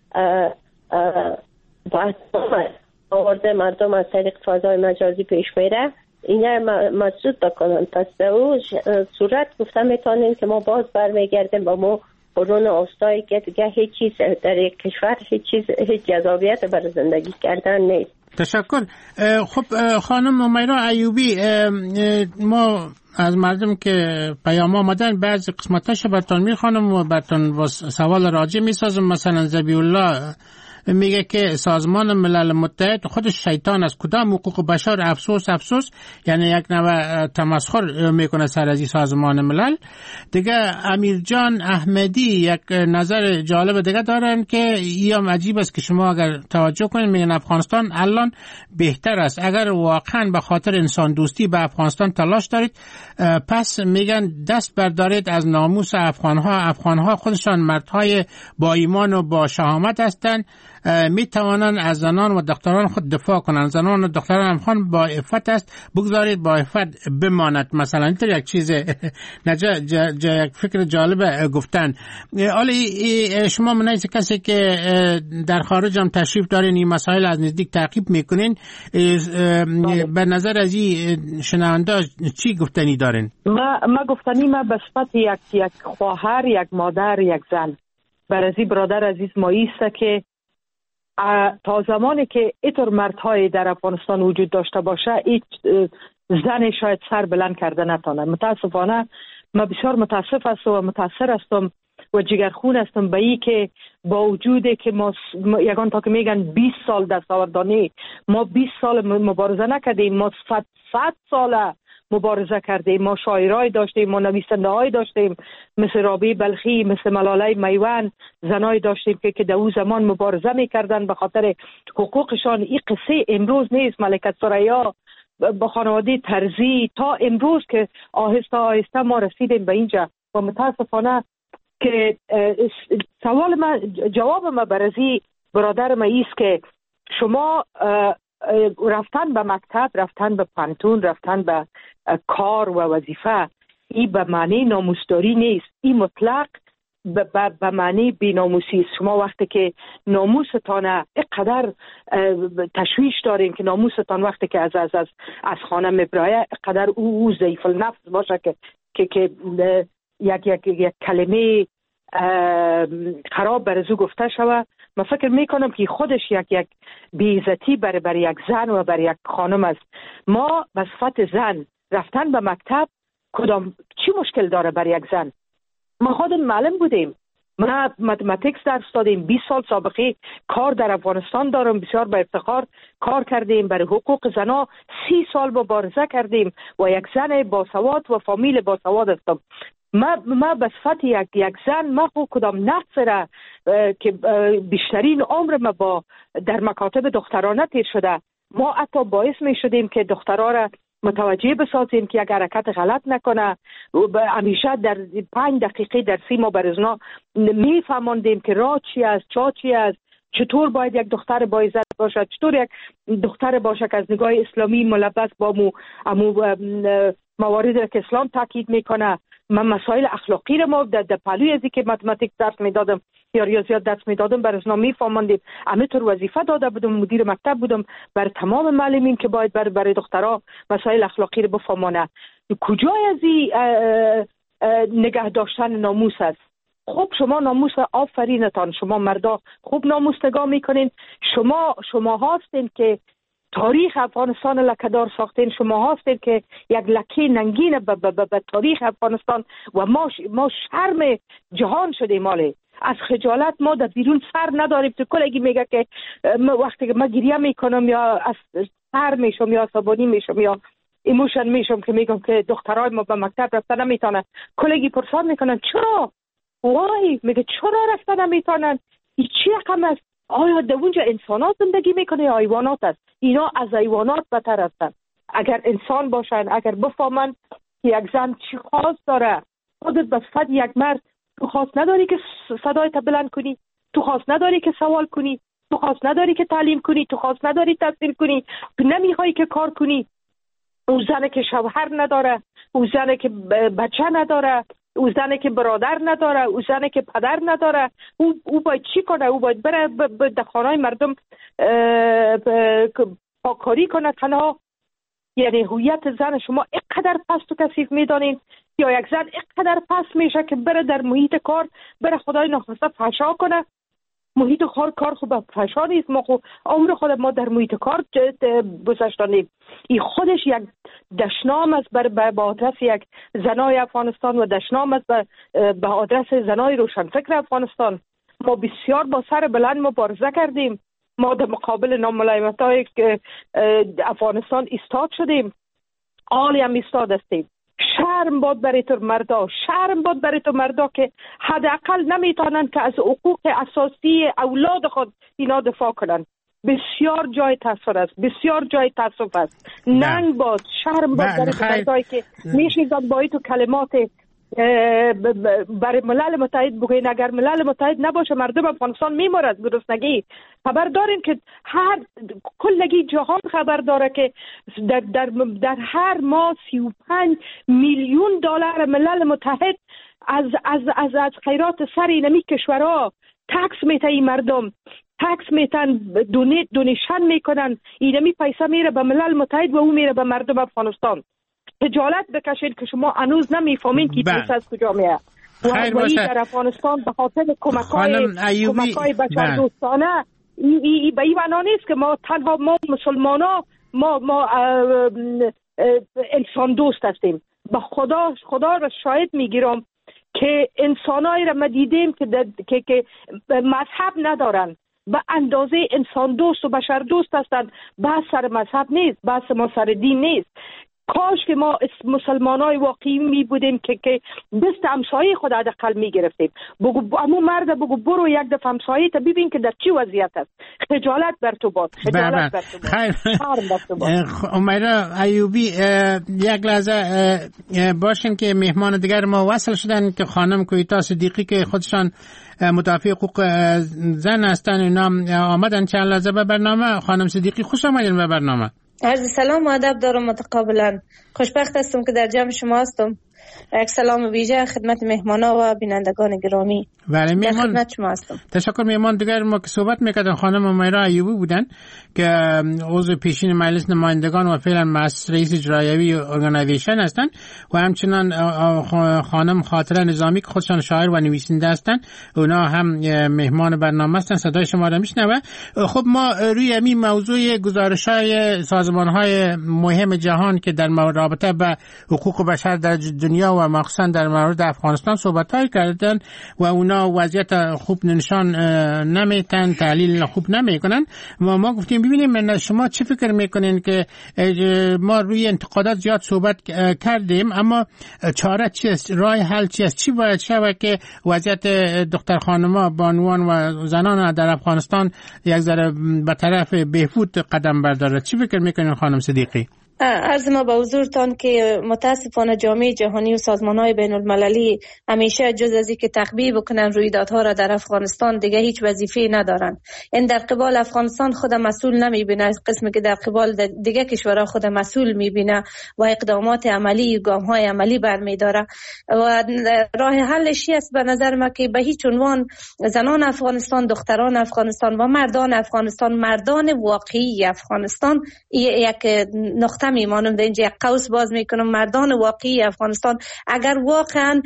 آورده مردم از طریق فضای مجازی پیش میره، اینا مسدود بکنن. پس در اون صورت گفته میتونیم که ما باز برمیگردیم با ما قرون اوستایی که دیگه هیچ چیز در یک کشور هیچ جذابیت برای زندگی کردن نیست. تشکر. خب خانم امیرا ایوبی، ما از مردم که پیام آمدن بعضی قسمتاش براتون میخوانم و براتون سوال راجع میسازم. مثلا ذبیح الله میگه که سازمان ملل متحد خودش شیطان است، کدام حقوق بشر؟ افسوس، یعنی یک نوع تمسخر میکنه سر از این سازمان ملل. دیگه امیر جان احمدی یک نظر جالب دیگه دارن که این عجیب است که شما اگر توجه کنید میگن افغانستان الان بهتر است. اگر واقعا به خاطر انسان دوستی به افغانستان تلاش دارید، پس میگن دست بردارید از ناموس افغانها خودشان مردهای با ایمان و با شهامت هستند، می توانند از زنان و دختران خود دفاع کنند. زنان و دختران افغان با عفت است، بگذارید با عفت بماند. مثلا اینطور یک چیز یک فکر جالب گفتن. حالا شما منیز کسی که در خارج هم تشریف دارین این مسائل از نزدیک تعقیب میکنین، به نظر از این شنونده چی گفتنی دارین؟ ما گفتنی ما به صفت یک خواهر، یک مادر، یک زن برازی برادر عزیز ما ایسته که تا زمانی که اینطور مردهای در افغانستان وجود داشته باشه هیچ زن شاید سر بلند کرده نتانه. متاسفانه من بسیار متاسف هستم و متاثر هستم و جگرخون هستم به این که با وجودی که ما یگان تا که میگن 20 سال دستاوردانی، ما 20 سال مبارزه نکردیم، ما 100 سال مبارزه کردیم، ما شاعرای داشتیم، ما نویسنده‌ای داشتیم مثل رابعه بلخی، مثل ملاله میوند، زنای داشتیم که در اون زمان مبارزه میکردن به خاطر حقوقشان. این قصه امروز نیست. ملکه ثریا با خانواده ترزی تا امروز که آهسته آهسته ما رسیدیم به اینجا. و متاسفانه که سوال من، جواب من برازی برادر من ایست که شما رفتن به مکتب، رفتن به پانتون، رفتن به کار و وظیفه، این به معنی ناموسداری نیست. این مطلق به معنی بی‌ناموسی است. شما وقتی که ناموستان اینقدر تشویش دارین که ناموستان وقتی که از خانه میبرایه اینقدر او ضعیف النفس باشه که یک کلمه خراب برزو گفته شوه. من فکر میکنم که خودش یک بی‌عزتی برای یک زن و برای یک خانم است. ما به صفت زن رفتن به مکتب چی مشکل داره برای یک زن؟ ما خودم معلم بودیم، من متماتیکس درس دادیم، 20 سال سابقه کار در افغانستان دارم، بسیار با افتخار کار کردیم برای حقوق زنا، 30 سال مبارزه کردیم و یک زن باسواد و فامیل باسواد هستم. ما به صفت یک زن ما کدام نقص را که بیشترین عمر ما در مکاتب دخترانه تیر شده، ما حتی باعث می شدیم که دخترها را متوجه بسازیم که یک حرکت غلط نکنه. همیشه در 5 دقیقه درسی ما برزنا می فهماندیم که راه چی است، چا چی است، چطور باید یک دختر با عزت باشد، چطور یک دختر باشه که از نگاه اسلامی ملبس با مواردی که اسلام تاکید میکنه. من مسائل اخلاقی رو ما در پهلوی ازی که متماتیک درس میدادم یا ریاضیات درس میدادم برای اونا میفهماندیم. همینطور وظیفه داده بودم، مدیر مکتب بودم برای تمام معلمین که باید برای دخترها مسائل اخلاقی رو بفهمانه. کجای ازی نگه داشتن ناموس است؟ خب شما ناموس، آفرینتان، شما مردا خوب ناموس نگاه میکنین. شما هستین که تاریخ افغانستان لکه‌دار ساختین. شما هستین که یک لکه ننگین به تاریخ افغانستان و ما شرم جهان شدیم. ماله از خجالت ما در بیرون سر نداریم. تو کلگی میگه که وقتی که من گریه میکنم یا از سر میشم یا عصبانی میشم یا ایموشن میشم که میگم که دخترای ما به مکتب رفتن نمیتونن، کلگی پرسان میکنن چرا؟ وای میگه چرا رفتن نمیتونن؟ این چی رقم است؟ آیا در اونجا انسانات زندگی میکنه یا حیوانات است؟ اینا از حیوانات بدتر هستن. اگر انسان باشن، اگر بفهمن که یک زن چی خواست داره، خودت به صفت یک مرد تو خواست نداری که صدایت بلند کنی، تو خواست نداری که سوال کنی، تو خواست نداری که تعلیم کنی، تو خواست نداری تحصیل کنی، تو نمیخوای که کار کنی. او زنه که شوهر نداره، او زنه که بچه نداره، او زنه که برادر نداره، او زنه که پدر نداره، او باید چی کنه؟ او باید بره در خانه‌های مردم پاکاری کنه تنها. یعنی هویت زن شما اینقدر پست و کثیف میدانین یا یک زن اینقدر پست میشه که بره در محیط کار بره خدای ناخواسته فحشا کنه. محیط کار خوب فحشا نیست. ما خود عمر خود ما در محیط کار گذشتانیم. این خودش یک دشنام است به آدرس یک زنای افغانستان و دشنام است به آدرس زنای روشنفکر افغانستان. ما بسیار با سر بلند مبارزه کردیم. ما در مقابل ناملایمت‌های افغانستان ایستاد شدیم. عالی هم ایستاد هستیم. شرم باد برای تو مردا، شرم باد برای تو مردا که حداقل نمیتونن که از حقوق اساسی اولاد خود اینا دفاع کنن. بسیار جای تأثیر است، بسیار جای تأسف است. ننگ باد، شرم باد برای تو مردایی که میشیدن با تو کلمات برای ملل متحد بگوین. اگر ملل متحد نباشه مردم افغانستان میمارد گرسنگی. خبر دارین که کلگی جهان خبر داره که در هر ماه 35 میلیون دلار ملل متحد از خیرات سر اینمی کشورها تکس میته. این مردم تکس میتن، دونیشن میکنن. اینمی پیسه میره به ملل متحد و او میره به مردم افغانستان. خجالت بکشید که شما هنوز نمیفهمین که پیسه از کجا میاد. و در افغانستان به خاطر کمک‌های بشر دوستانه به این معنا نیست که ما تنها ما مسلمانا ما انسان دوست هستیم. به خدا را شاهد میگیرم که انسانایی را ما دیدیم که مذهب ندارن، به اندازه انسان دوست و بشر دوست هستند. بحث سر مذهب نیست، بحث ما سر دین نیست. کاش که ما مسلمانای واقعی می بودیم که دست همسایه خود حداقل می گرفتیم. بگو امو مرد بگو برو یک دفعه همسایه تا ببین که در چی وضعیت است. خجالت بر تو باد، خجالت بر تو باد. امیرا ایوبی، یک لحظه باشین که مهمان دیگر ما وصل شدن که خانم کویتا صدیقی که خودشان مدافع حقوق زن هستن. اینا آمدن چند لحظه به برنامه. خانم صدیقی خوش آمدین به برنامه. عرض سلام و ادب دارم متقابلا. خوشبخت هستم که در جمع شما هستم. یک سلام ویژه خدمت مهمانا و بینندگان گرامی. بله در خدمت شما هستم. تشکر. مهمان دیگر ما که صحبت میکردن خانم امیرا ایوبی بودن که عضو پیشین مجلس نمایندگان و فعلا رئیس اجرایی ارگانیزیشن هستن و همچنان خانم خاطره نظامی که خودشان شاعر و نویسنده هستن. اونا هم مهمان برنامه هستن. صدای شما را میشنوه. خب ما روی همین موضوع گزارش‌های سازمان‌های مهم جهان که در رابطه با حقوق بشر در دنیا و مخصوصا در مورد افغانستان صحبت‌های کردن و اونا وضعیت خوب نشان نمیتن، تحلیل خوب نمیکنن و ما گفتیم ببینیم شما چه فکر میکنین که ما روی انتقادات زیاد صحبت کردیم اما چاره چی است؟ راه حل چی است؟ چی باید شود که وضعیت دختر خانم‌ها، بانوان و زنان در افغانستان یک ذره به طرف بهبود قدم برداره؟ چی فکر میکنین خانم صدیقی؟ عرض ما به حضورتان که متاسفانه جامعه جهانی و سازمان‌های بین المللی همیشه جز از اینکه تخبیه بکنن رویدادها را در افغانستان دیگه هیچ وظیفه‌ای ندارن. این در قبال افغانستان خود مسئول نمیبینه، قسمی که در قبال دیگه کشورها خود مسئول میبینه و اقدامات عملی، گام‌های عملی برمی‌داره و راه حلش است به نظر من که به هیچ عنوان زنان افغانستان، دختران افغانستان و مردان افغانستان، مردان واقعی افغانستان یک نقطه میمانم در اینجا یک قوس باز میکنم. مردان واقعی افغانستان اگر واقعا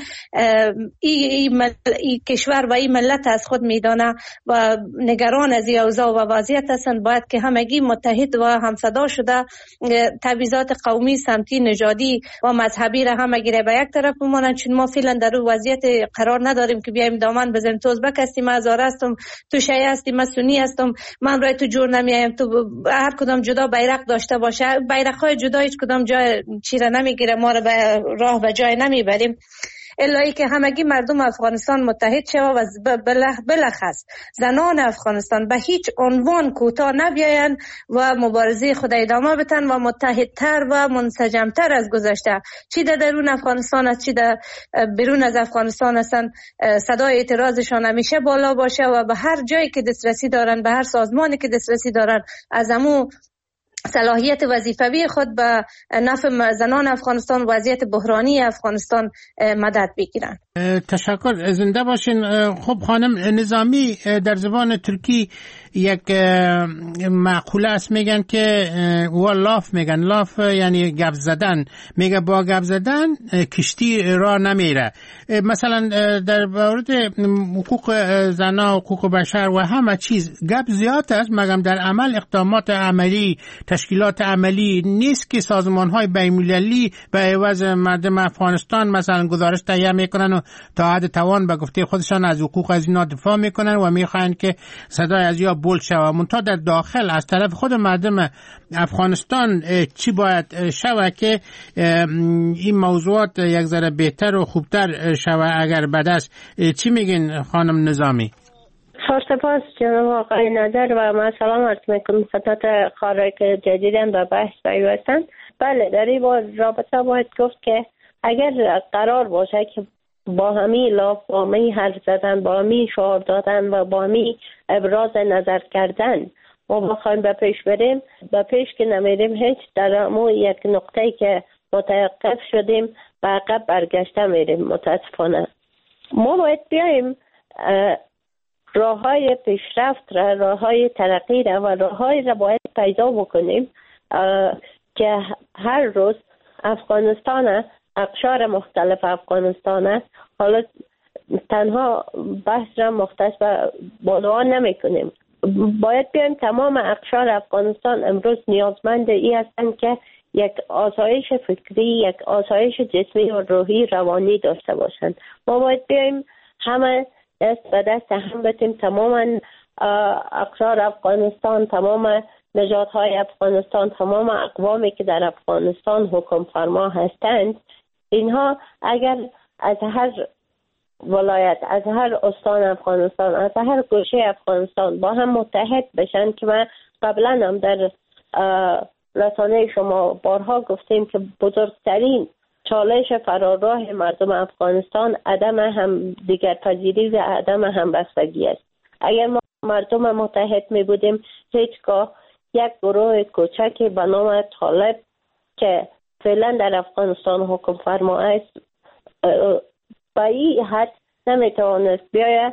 این کشور و این ملت از خود میدانه و نگران از این اوضاع و وضعیت هستند، باید که همگی متحد و همصدا شده تبعیضات قومی، سمتی، نژادی و مذهبی را همگی را به یک طرف بمانند، چون ما فعلا در اون وضعیت قرار نداریم که بیایم دامن بزنیم تو ازبک هستی، من هزاره هستم، تو شیعه هستی، من سنی هستم، من رای تو جور نمیایم، تو هر کدام جدا بیرق داشته باشه. بیرق‌های جدا هیچ کدام جای چیره نمیگیره، ما رو به راه و جای نمیبریم، الایی که همگی مردم افغانستان متحد شوه و بلخص زنان افغانستان به هیچ عنوان کوتاه نبیاین و مبارزه خود ادامه بدن و متحدتر و منسجمتر از گذشته، چی در درون افغانستان است چی در بیرون از افغانستان هستن، صدای اعتراضشان همیشه بالا باشه و به هر جایی که دسترسی دارن، به هر سازمانی که دسترسی دارن، از امو صلاحیت وظیفوی خود به نفع زنان افغانستان، وضعیت بحرانی افغانستان مدد بگیرن. تشکر، زنده باشین. خب خانم نظامی، در زبان ترکی یک مقوله است میگن که لاف میگن، لاف یعنی گپ زدن، میگه با گپ زدن کشتی راه نمیره. مثلا در مورد حقوق زنا، حقوق بشر و همه چیز گپ زیاد است، مگم در عمل اقدامات عملی، تشکیلات عملی نیست که سازمان‌های بین‌المللی به عوض مردم افغانستان مثلا گزارش تهیه میکنن و تا حد توان به گفته خودشان از حقوق از اینا دفاع میکنن و میخواین که صدای از یا بلند شود. منتها در داخل از طرف خود مردم افغانستان چی باید شود که این موضوعات یک ذره بهتر و خوبتر شود اگر بد است؟ چی میگین خانم نظامی؟ سپاس جناب آقای نظر و من سلام عرض میکنم خدمت خارج که جدیدن به بحث پیوستن. بله، در این رابطه باید گفت که اگر قرار باشه که با همی لاف، با همی حرف زدن، با همی شعار دادن و با همی ابراز نظر کردن ما بخوایم به پیش بریم، به پیش که نمیریم، هیچ در امو یک نقطه‌ای که متوقف شدیم به عقب برگشته میریم. متاسفانه ما باید بیاییم راه‌های پیشرفت را، راه‌های ترقی را و راه‌های را باید پیدا بکنیم که هر روز افغانستان، اقشار مختلف افغانستان، حالا تنها بحث را مختص به بانوان نمی کنیم، باید بیایم تمام اقشار افغانستان امروز نیازمند ای هستند که یک آسایش فکری، یک آسایش جسمی و روحی روانی داشته باشند. ما باید بیایم همه دست به دست هم بتیم، تمام اقشار افغانستان، تمام نژادهای افغانستان، تمام اقوامی که در افغانستان حکم فرما هستند، اینها اگر از هر ولایت، از هر استان افغانستان، از هر گوشه افغانستان با هم متحد بشن، که من قبلا هم در رسانه شما بارها گفتیم که بزرگترین چالش فراراه مردم افغانستان عدم هم دیگر پذیری و عدم همبستگی است. اگر ما مردم متحد می بودیم، هیچگاه یک گروه کوچکی به نام طالب که فعلا در افغانستان حکم فرما است با این حد نمی توانست بیاید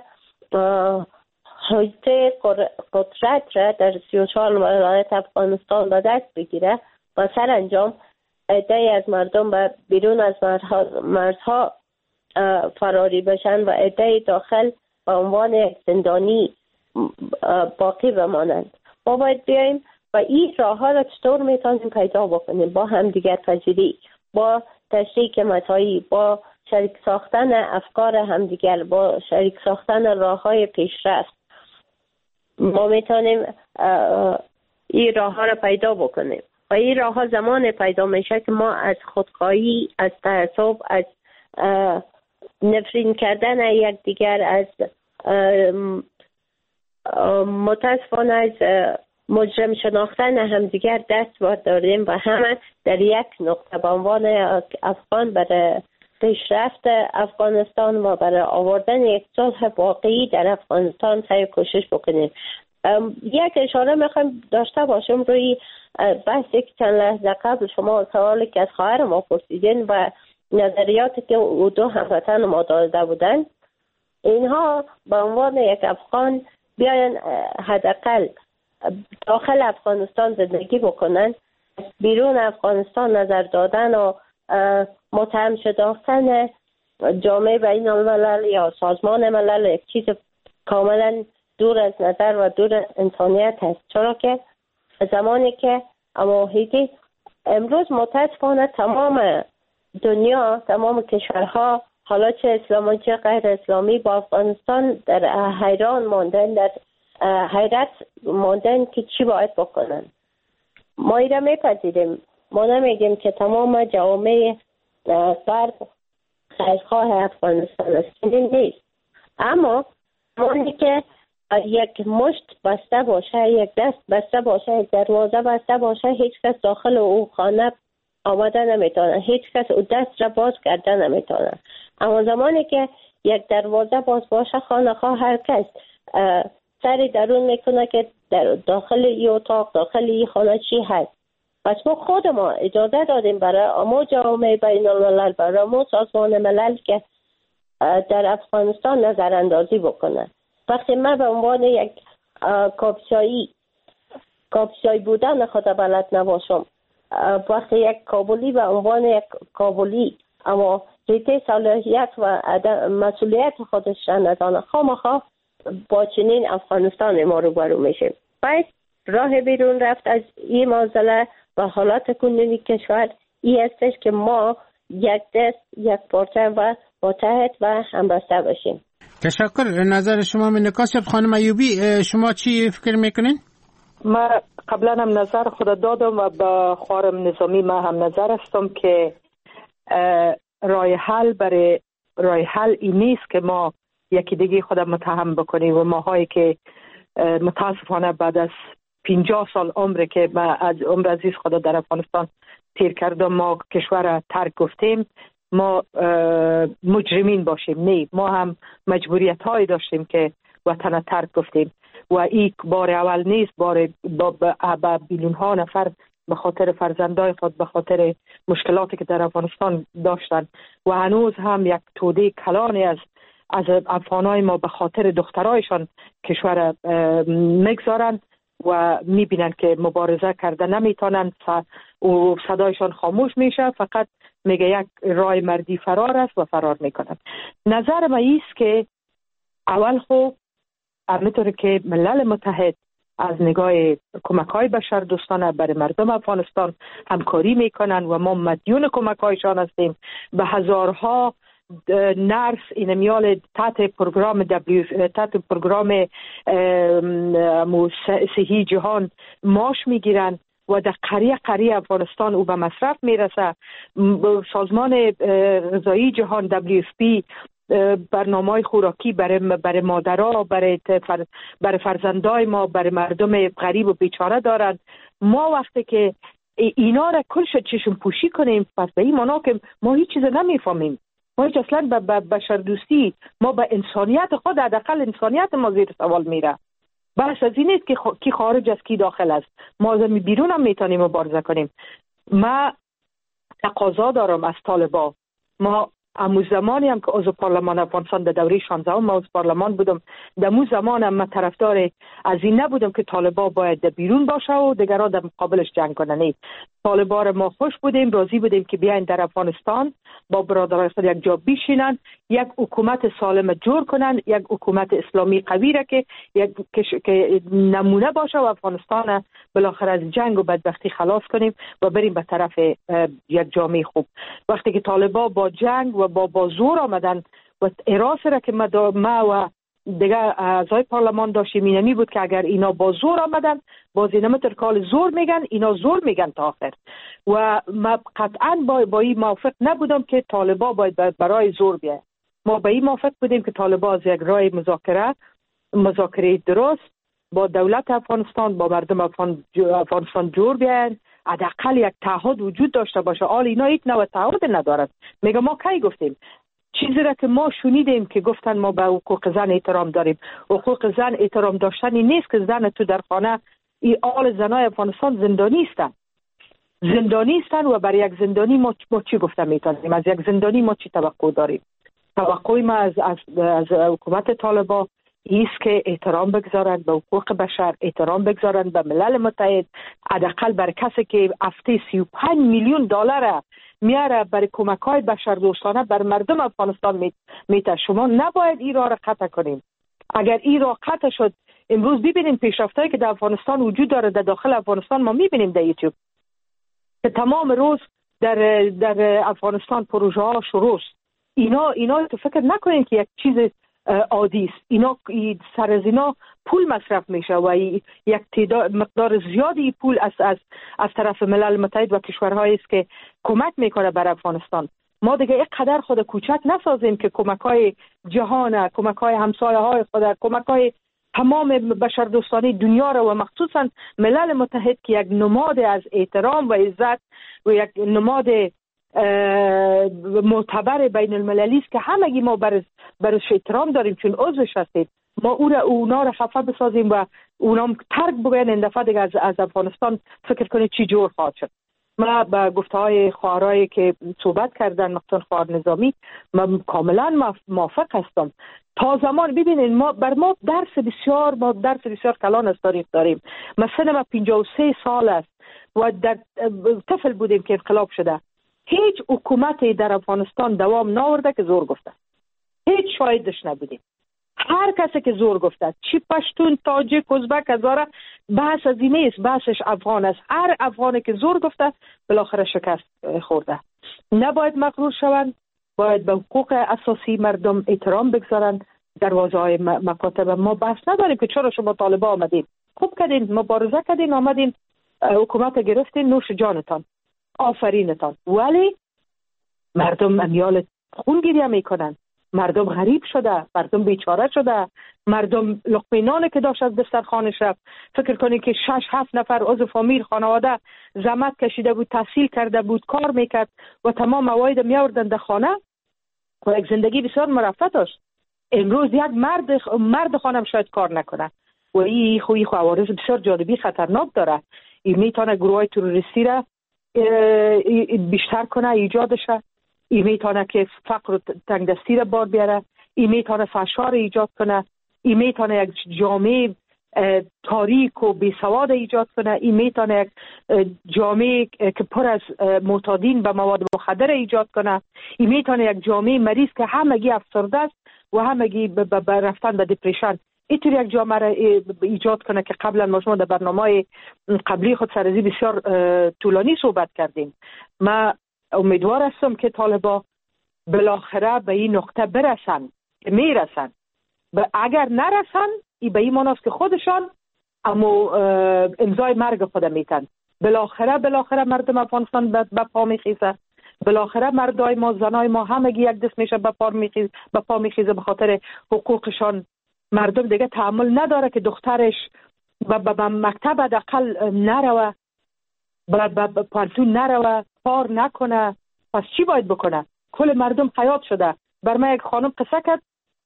حوزه قدرت را در 34 ولایت افغانستان به دست بگیره و سرانجام عده‌ای از مردم به بیرون از مرزها فراری بشن و عده‌ای داخل به عنوان یک زندانی باقی بمانند. ما باید بیاییم و این راه ها را چطور میتونیم پیدا بکنیم؟ با همدیگر پذیری، با تشریک متاعی، با شریک ساختن افکار همدیگر، با شریک ساختن راه های پیشرفت ما میتونیم این راه ها را پیدا بکنیم. و این راه ها زمان پیدا میشه که ما از خودخواهی، از تعصب، از نفرین کردن یکدیگر، از متاسفانه از مجرم شناختن همدیگر دست برداریم و همه در یک نقطه به عنوان افغان برای پیشرفت افغانستان و برای آوردن یک صلح واقعی در افغانستان سعی کوشش بکنیم. یک اشاره میخوایم داشته باشیم روی بحثی که چند لحظه قبل شما سوالی که از خواهر ما پرسیدین و نظریاتی که او دو هموطن ما داده بودن، اینها به عنوان یک افغان بیاین حداقل داخل افغانستان زندگی بکنن، بیرون افغانستان نظر دادن و متهم شداختن جامعه بین الملل یا سازمان ملل یک چیز کاملا دور از نظر و دور از انسانیت هست. چرا که زمانی که اماهیدی امروز متاسفانه تمام دنیا، تمام کشورها، حالا چه اسلامی چه غیر اسلامی، با افغانستان در حیران ماندن، در حیرت ماندن که چی باید بکنن. ما ایره میپذیریم، ما نمیگیم که تمام جوامع غرب خیرخواه افغانستان است، نیست. اما مانی که یک مشت بسته باشه، یک دست بسته باشه، یک دروازه بسته باشه، هیچ کس داخل او خانه آمده نمیتونه، هیچ کس او دست را باز کرده نمیتونه. اما زمانی که یک دروازه باز باشه، خانه خواه هر کس سری درون میکنه که در داخل ای اتاق، داخل ای خانه چی هست. پس ما خود ما اجازه دادیم برای امو جامعه بین الملل، برای امو سازمان ملل که در افغانستان نظر اندازی بکنه. وقتی من به عنوان یک کاپیسایی بودن خود بلد نباشم، وقتی یک کابلی به عنوان یک کابلی اما ریته صلاحیت و مسئولیت خودش را ندانه، خامخواه با چنین افغانستان ما روبرو میشیم. باید راه بیرون رفت از این معضله و حالات کنونی کشور این هستش که ما یک دست، یک پارچه و متحد و همبسته باشیم. تشکر. نظر شما من نکاسب. خانم ایوبی، شما چی فکر میکنین؟ من قبلا هم نظر خود دادم و با خواهرم نظامی من هم نظر هستم که راه حل این نیست که ما یکی دیگه خود متهم بکنیم و ماهایی که متاسفانه بعد از 50 سال عمر که ما از عمر عزیز خدا در افغانستان تیر کردم، ما کشور ترک گفتیم، ما مجرمین باشیم. نه، ما هم مجبوریت هایی داشتیم که وطن ترک گفتیم و این بار اول نیست، بار با بیلیون ها نفر به خاطر فرزندای خود، به خاطر مشکلاتی که در افغانستان داشتن و هنوز هم یک توده کلانی از افغانای ما به خاطر دخترایشان کشور میگذارن و میبینن که مبارزه کرده نمیتونن و صدایشان خاموش میشه، فقط میگه یک رای مردی فرار است و فرار میکنن. نظر ما ایست که اول خوب همینطور که ملل متحد از نگاه کمک‌های بشردوستانه برای مردم افغانستان همکاری میکنن و ما مدیون کمک‌هایشان هستیم. به هزارها نرس این میال تحت پروگرام صحی جهان معاش میگیرن و در قریه افغانستان او به مصرف میرسه. سازمان غذایی جهان WFP برنامه‌های خوراکی برای مادرها، برای فرزندای ما، برای مردم غریب و بیچاره دارن. ما وقتی که اینا را کلش چشم پوشی کنیم، پس به این معنا که ما هیچ چیز نمیفهمیم. ما هیچ اصلا به بشردوستی، ما به انسانیت خود، حداقل انسانیت ما زیر سوال میره. بس از این نیست که کی خارج از کی داخل است. ما از بیرون هم میتونیم مبارزه کنیم. ما تقاضا دارم از طالبا. ما امو زمانی هم که عضو پارلمان افغانستان در دوره 16 ما عضو پارلمان بودم، در مو زمان هم من طرفدار از این نبودم که طالبا باید در بیرون باشه و دیگران در مقابلش جنگ کنن. نه، طالبا ما خوش بودیم، راضی بودیم که بیاین در افغانستان با برادرای خود یک جا بشینن، یک حکومت سالم جور کنن، یک حکومت اسلامی قوی را که نمونه باشه و افغانستان بالاخره از جنگ و بدبختی خلاص کنیم و بریم به طرف یک جامعه خوب. وقتی که طالبا با جنگ و با زور آمدن و اراس را که ما و دیگه اعضای پارلمان داشتیم اینمی بود که اگر اینا با زور آمدن، باز اینا ترکال زور میگن، اینا زور میگن تا آخر. و ما قطعا با این موافق نبودم که طالبا باید برای زور بیاید. ما با این موافق بودیم که طالبا از یک راه مذاکره درست با دولت افغانستان، با مردم افغانستان جور بیاین، حداقل یک تعهد وجود داشته باشه. حال اینا هیچ نوع تعهد ندارد. میگه ما کی گفتیم؟ چیزی را که ما شنیدیم که گفتن ما به حقوق زن احترام داریم. حقوق زن احترام داشتنی نیست که زن تو در خانه، این آل زنای افغانستان زندانی هستن و برای یک زندانی ما چی گفته میتونیم؟ از یک زندانی ما چی توقع داریم؟ توقع ما از حکومت طالبان ایست که احترام بگذارند به حقوق بشر، احترام بگذارند به ملل متحد. حداقل برای کسی که هفته 35 میلیون دلار میاره برای کمک‌های بشردوستانه بر مردم افغانستان میته، شما نباید این راه را قطع کنیم. اگر این راه قطع شد، امروز ببینیم پیشرفتایی که در افغانستان وجود داره، در داخل افغانستان ما میبینیم در یوتیوب که تمام روز در افغانستان پروژه ها شروع است. اینا تو فکر نکنین که یک چیز عادی است. اینا سر از اینا پول مصرف میشه و یک مقدار زیادی پول از طرف ملل متحد و کشورهایی است که کمک میکنه بر افغانستان. ما دیگه اینقدر خود کوچک نسازیم که کمک‌های جهان، کمک‌های همسایه‌های خود، کمک‌های تمام بشردوستانه دنیا را و مخصوصا ملل متحد که یک نماد از احترام و عزت و یک نماد معتبر بین المللی است که همگی ما برش احترام داریم چون عضوش هستیم. ما اونا را خفه بسازیم و اونا ترک بگوین این دفعه دیگه از افغانستان فکر کنید چی جور خواهد شد. ما با گفته‌های خواهرایی که صحبت کردن، مخصوصا خواهر نظامی، من کاملا موافق هستم. تا زمان ببینید ما درس بسیار کلان از تاریخ داریم. مثلا ما 53 سال است و در طفل بودیم که انقلاب شده. هیچ حکومتی در افغانستان دوام نآورده که زور گفته. هیچ شاهدش نبودیم. هر کسی که زور گفته، چی پشتون، تاجیک، ازبک، هزاره، بحث از این نیست، بحثش افغان است. هر افغانی که زور گفته بالاخره شکست خورده. نباید مغرور شوند، باید به حقوق اساسی مردم احترام بگذارند. دروازه های مکاتب ما بحث نداریم که چرا شما طالبان آمدین، خوب کردین، مبارزه کردین، آمدین حکومت گرفتین، نوش جانتان، آفرینتان. ولی مردم امیال خون گریه میکنن. مردم غریب شده، مردم بیچاره شده، مردم لقمه نانی که داشت از دسترخوانش رفت. فکر کنید که 6-7 نفر عضو فامیل خانواده زحمت کشیده بود، تحصیل کرده بود، کار میکرد و تمام مواد میآوردن در خانه و یک زندگی بسیار مرفه داشت. امروز یک مرد خانم شاید کار نکنه و این عوارض بسیار جانبی خطرناک داره. این میتونه گروه تروریستی را بیشتر کنه، ایجادشه. این میتونه که فقر و تنگدستی را بار بیاره. این میتونه فحشا را ایجاد کنه. این میتونه یک جامعه تاریک و بیسواد ایجاد کنه. این میتونه یک جامعه که پر از معتادین به مواد مخدر ایجاد کنه. این میتونه یک جامعه مریض که همگی افسرده است و همگی به رفتن به دپرشن. اینطور یک جامعه را ایجاد کنه که قبلا ما شما در برنامه قبلی خود سرزی بسیار طولانی صحبت کردیم. ما امیدوار هستم که طالبان بالاخره به این نقطه برسن که میرسن. اگر نرسن ای به این معناست که خودشان اما امضای مرگ خود میتن. بالاخره مردم افغانستان به پا میخیزه. بالاخره مردای ما، زنای ما همگی یک دست میشه به پا میخیزه به خاطر حقوقشان. مردم دیگه تحمل نداره که دخترش به مکتب حداقل نروه، به پانتون نروه، کار نکنه. پس چی باید بکنه؟ کل مردم حیات شده. بر من یک خانم قصه کرد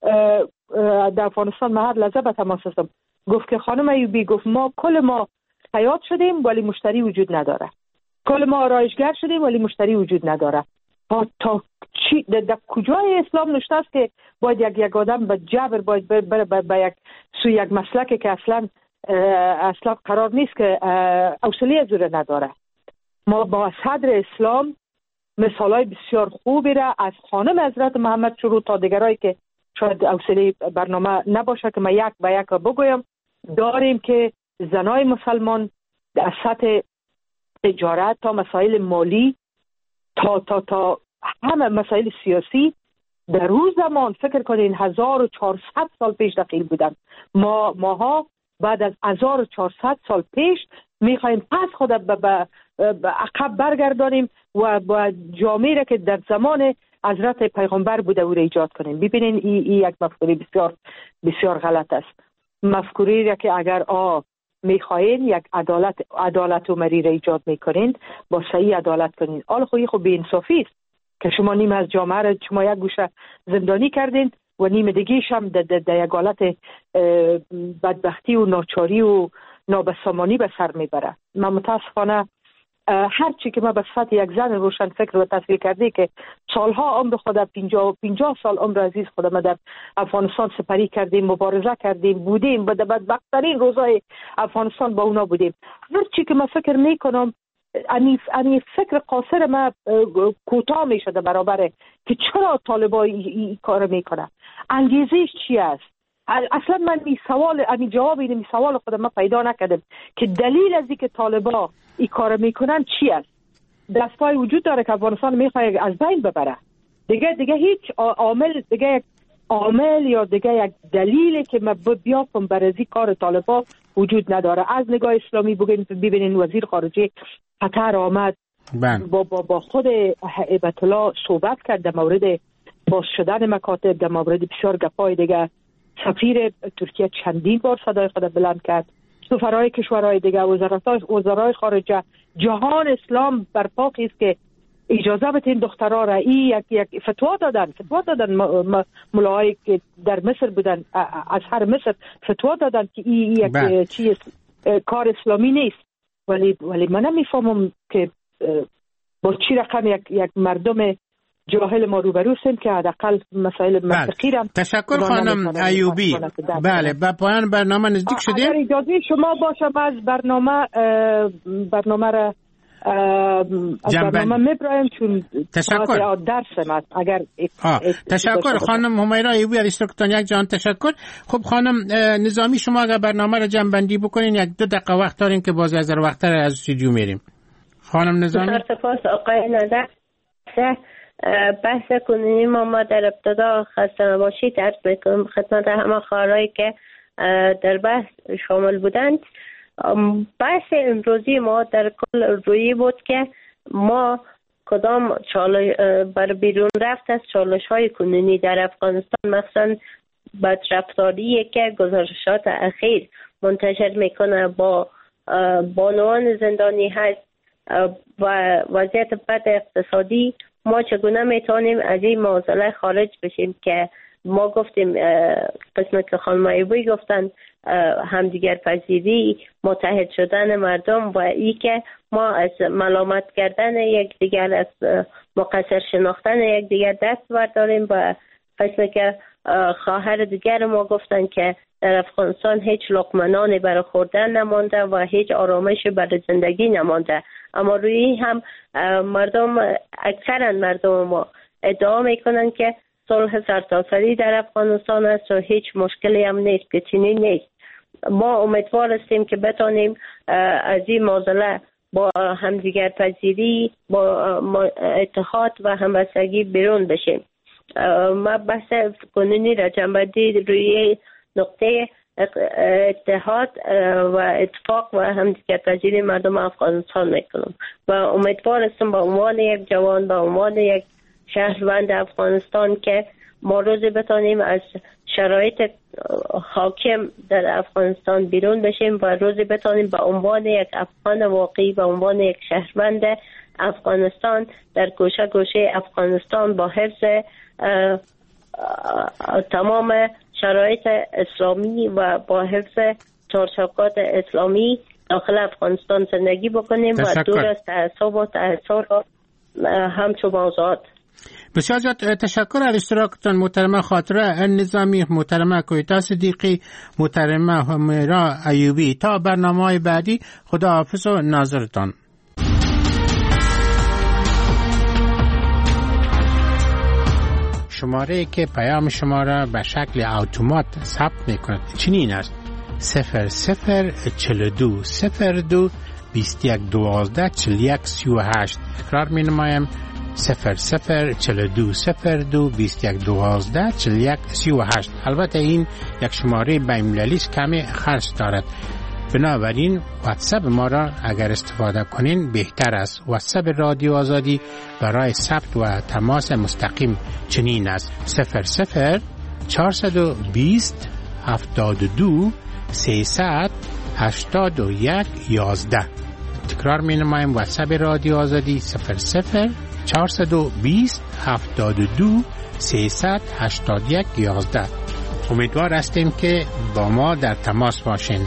در افغانستان، من هر لحظه به تماس هستم. گفت که خانم ایوبی، گفت کل ما حیات شدیم ولی مشتری وجود نداره. کل ما آرایشگر شدیم ولی مشتری وجود نداره. تا چی در کجای اسلام نوشته است که باید یک آدم به جبر باید بره به یک مسلکی که اصلا قرار نیست، که حوصله از او نداره. ما با صدر اسلام مثالای بسیار خوبی را از خانم حضرت محمد شروع تا دیگرایی که شاید حوصله برنامه نباشه که من یک به یک بگویم داریم که زنای مسلمان از سطح تجارت تا مسائل مالی تا همه مسائل سیاسی در روز زمان فکر کنین 1400 سال پیش دخیل بودن. ماها بعد از 1400 سال پیش میخوایم پس خود به عقب برگردانیم و با جامعه را که در زمان حضرت پیغمبر بوده او را ایجاد کنیم. ببینین این یک مفکوره بسیار بسیار غلط است. مفکوری را که اگر میخواین یک عدالت و مری را ایجاد میکنین، با صحیح عدالت کنین. حال خب بی انصافی است که شما نیم از جامعه را شما یک گوشه زندانی کردین و نیم دیگه‌اش هم در یک حالت بدبختی و ناچاری و نابسامانی به سر میبره. من متاسفانه هر چی که ما به صفت یک زن روشن فکر و تحصیل کرده که سالها عمر خود 50 سال عمر عزیز خود ما در افغانستان سپری کردیم، مبارزه کردیم، بودیم و در بدبخت‌ترین روزهای افغانستان با اونا بودیم. هر چی که ما فکر میکنم انی فکر قاصر ما کوتاه میشه در برابر که چرا طالبان این کار میکنه، انگیزش چی است. اصلا من جواب این سوال خود ما پیدا نکردم که دلیل از اینکه طالبان این کار میکنن چی است. دستای وجود داره که افغانستان میخواد از بین ببره. دیگه هیچ عامل یا دیگه یک دلیلی که ما بیافم برای این کار طالبان وجود نداره. از نگاه اسلامی ببینین وزیر خارجه قطر آمد با خود هیبت الله صحبت کرد در مورد باز شدن مکاتب، در مورد بسیار گپای دیگه. سفیر ترکیه چندین بار صدای خود بلند کرد. سفرهای کشورهای دیگه، وزرای خارجه، جهان اسلام برپا است که اجازه بدین دخترها را. یک فتوا دادن ملایی که در مصر بودن، از هر مصر فتوا دادن که این یک چیز کار اسلامی نیست. ولی من نمیفهمم که با چی رقم یک مردم جاهل ما روبرو هستیم که حداقل مسائل منطقی را. تشکر خانم ایوبی. بله، به پایان برنامه نزدیک شدیم. اگر اجازه شما باشم از برنامه را میبرایم چون تشکر. درس ما اگر تشکر خانم همیرا ایوبی ارستوکتان. یک جان تشکر. خب خانم نظامی، شما اگر برنامه را جمع بندی بکنین 1-2 دقیقه وقت داریم که باز از وقت‌تر از استودیو میریم. خانم نظامی. سپاس آقای نظر. بحث کنونی ما در ابتدا خسته نباشید عرض میکنم خدمت همه خواهرایی که در بحث شامل بودند. بحث امروزی ما در کل روی بود که ما کدام بر بیرون رفت از چالش های کنونی در افغانستان، مثلا بدرفتاریه که گزارشات اخیر منتشر میکنه با بانوان زندانی هست و وضعیت بد اقتصادی، ما چگونه میتونیم از این معضله خارج بشیم که ما گفتیم قسمت که خانم ایوبی گفتن همدیگر پذیری، متحد شدن مردم و ای که ما از ملامت کردن یکدیگر، از مقصر شناختن یکدیگر دست برداریم و قسمت که خواهر دیگر ما گفتن که در افغانستان هیچ لقمه برای خوردن نمانده و هیچ آرامش برای زندگی نمانده. اما روی هم اکثرا مردم ما ادعا میکنن که صلح سرتاسری در افغانستان است و هیچ مشکلی هم نیست که چنین نیست. ما امیدوار هستیم که بتانیم از این معضله با همدیگر پذیری، با اتحاد و همبستگی بیرون بشیم. ما بحث کنونی را جنبندی روی نقطه اتحاد و اتفاق و همدیگر پذیری مردم افغانستان میکنم و امیدوار هستم با عنوان یک جوان، با عنوان یک شهروند افغانستان که ما روزی بتانیم از شرایط حاکم در افغانستان بیرون بشیم و روزی بتانیم به عنوان یک افغان واقعی، به عنوان یک شهروند افغانستان در گوشه گوشه افغانستان با حفظ تمام شرایط اسلامی و با حفظ چارچوبات اسلامی داخل افغانستان زندگی بکنیم و دور از تعصب و تحصر همچو موضوعات. بسیار زیاد تشکر از اشتراکتان محترمه خاطره نظامی، محترمه کویتا صدیقی، محترمه همیرا ایوبی. تا برنامه‌های بعدی خداحافظ و ناظرتان. شماره که پیام شما را به شکل اتومات ثبت می‌کند چنین است: 0042 02 21 12 41 38. تکرار می‌نمایم: 0042 02 21 12 41 38. البته این یک شماره بین‌المللی است، کمی خرج دارد. بنابراین واتساپ ما را اگر استفاده کنین بهتر است. واتساپ رادیو آزادی برای ثبت و تماس مستقیم چنین است: 00 420 72 381 تکرار می نمایم. واتساپ رادیو آزادی 00 420 72 381 11. امیدوار هستیم که با ما در تماس باشین.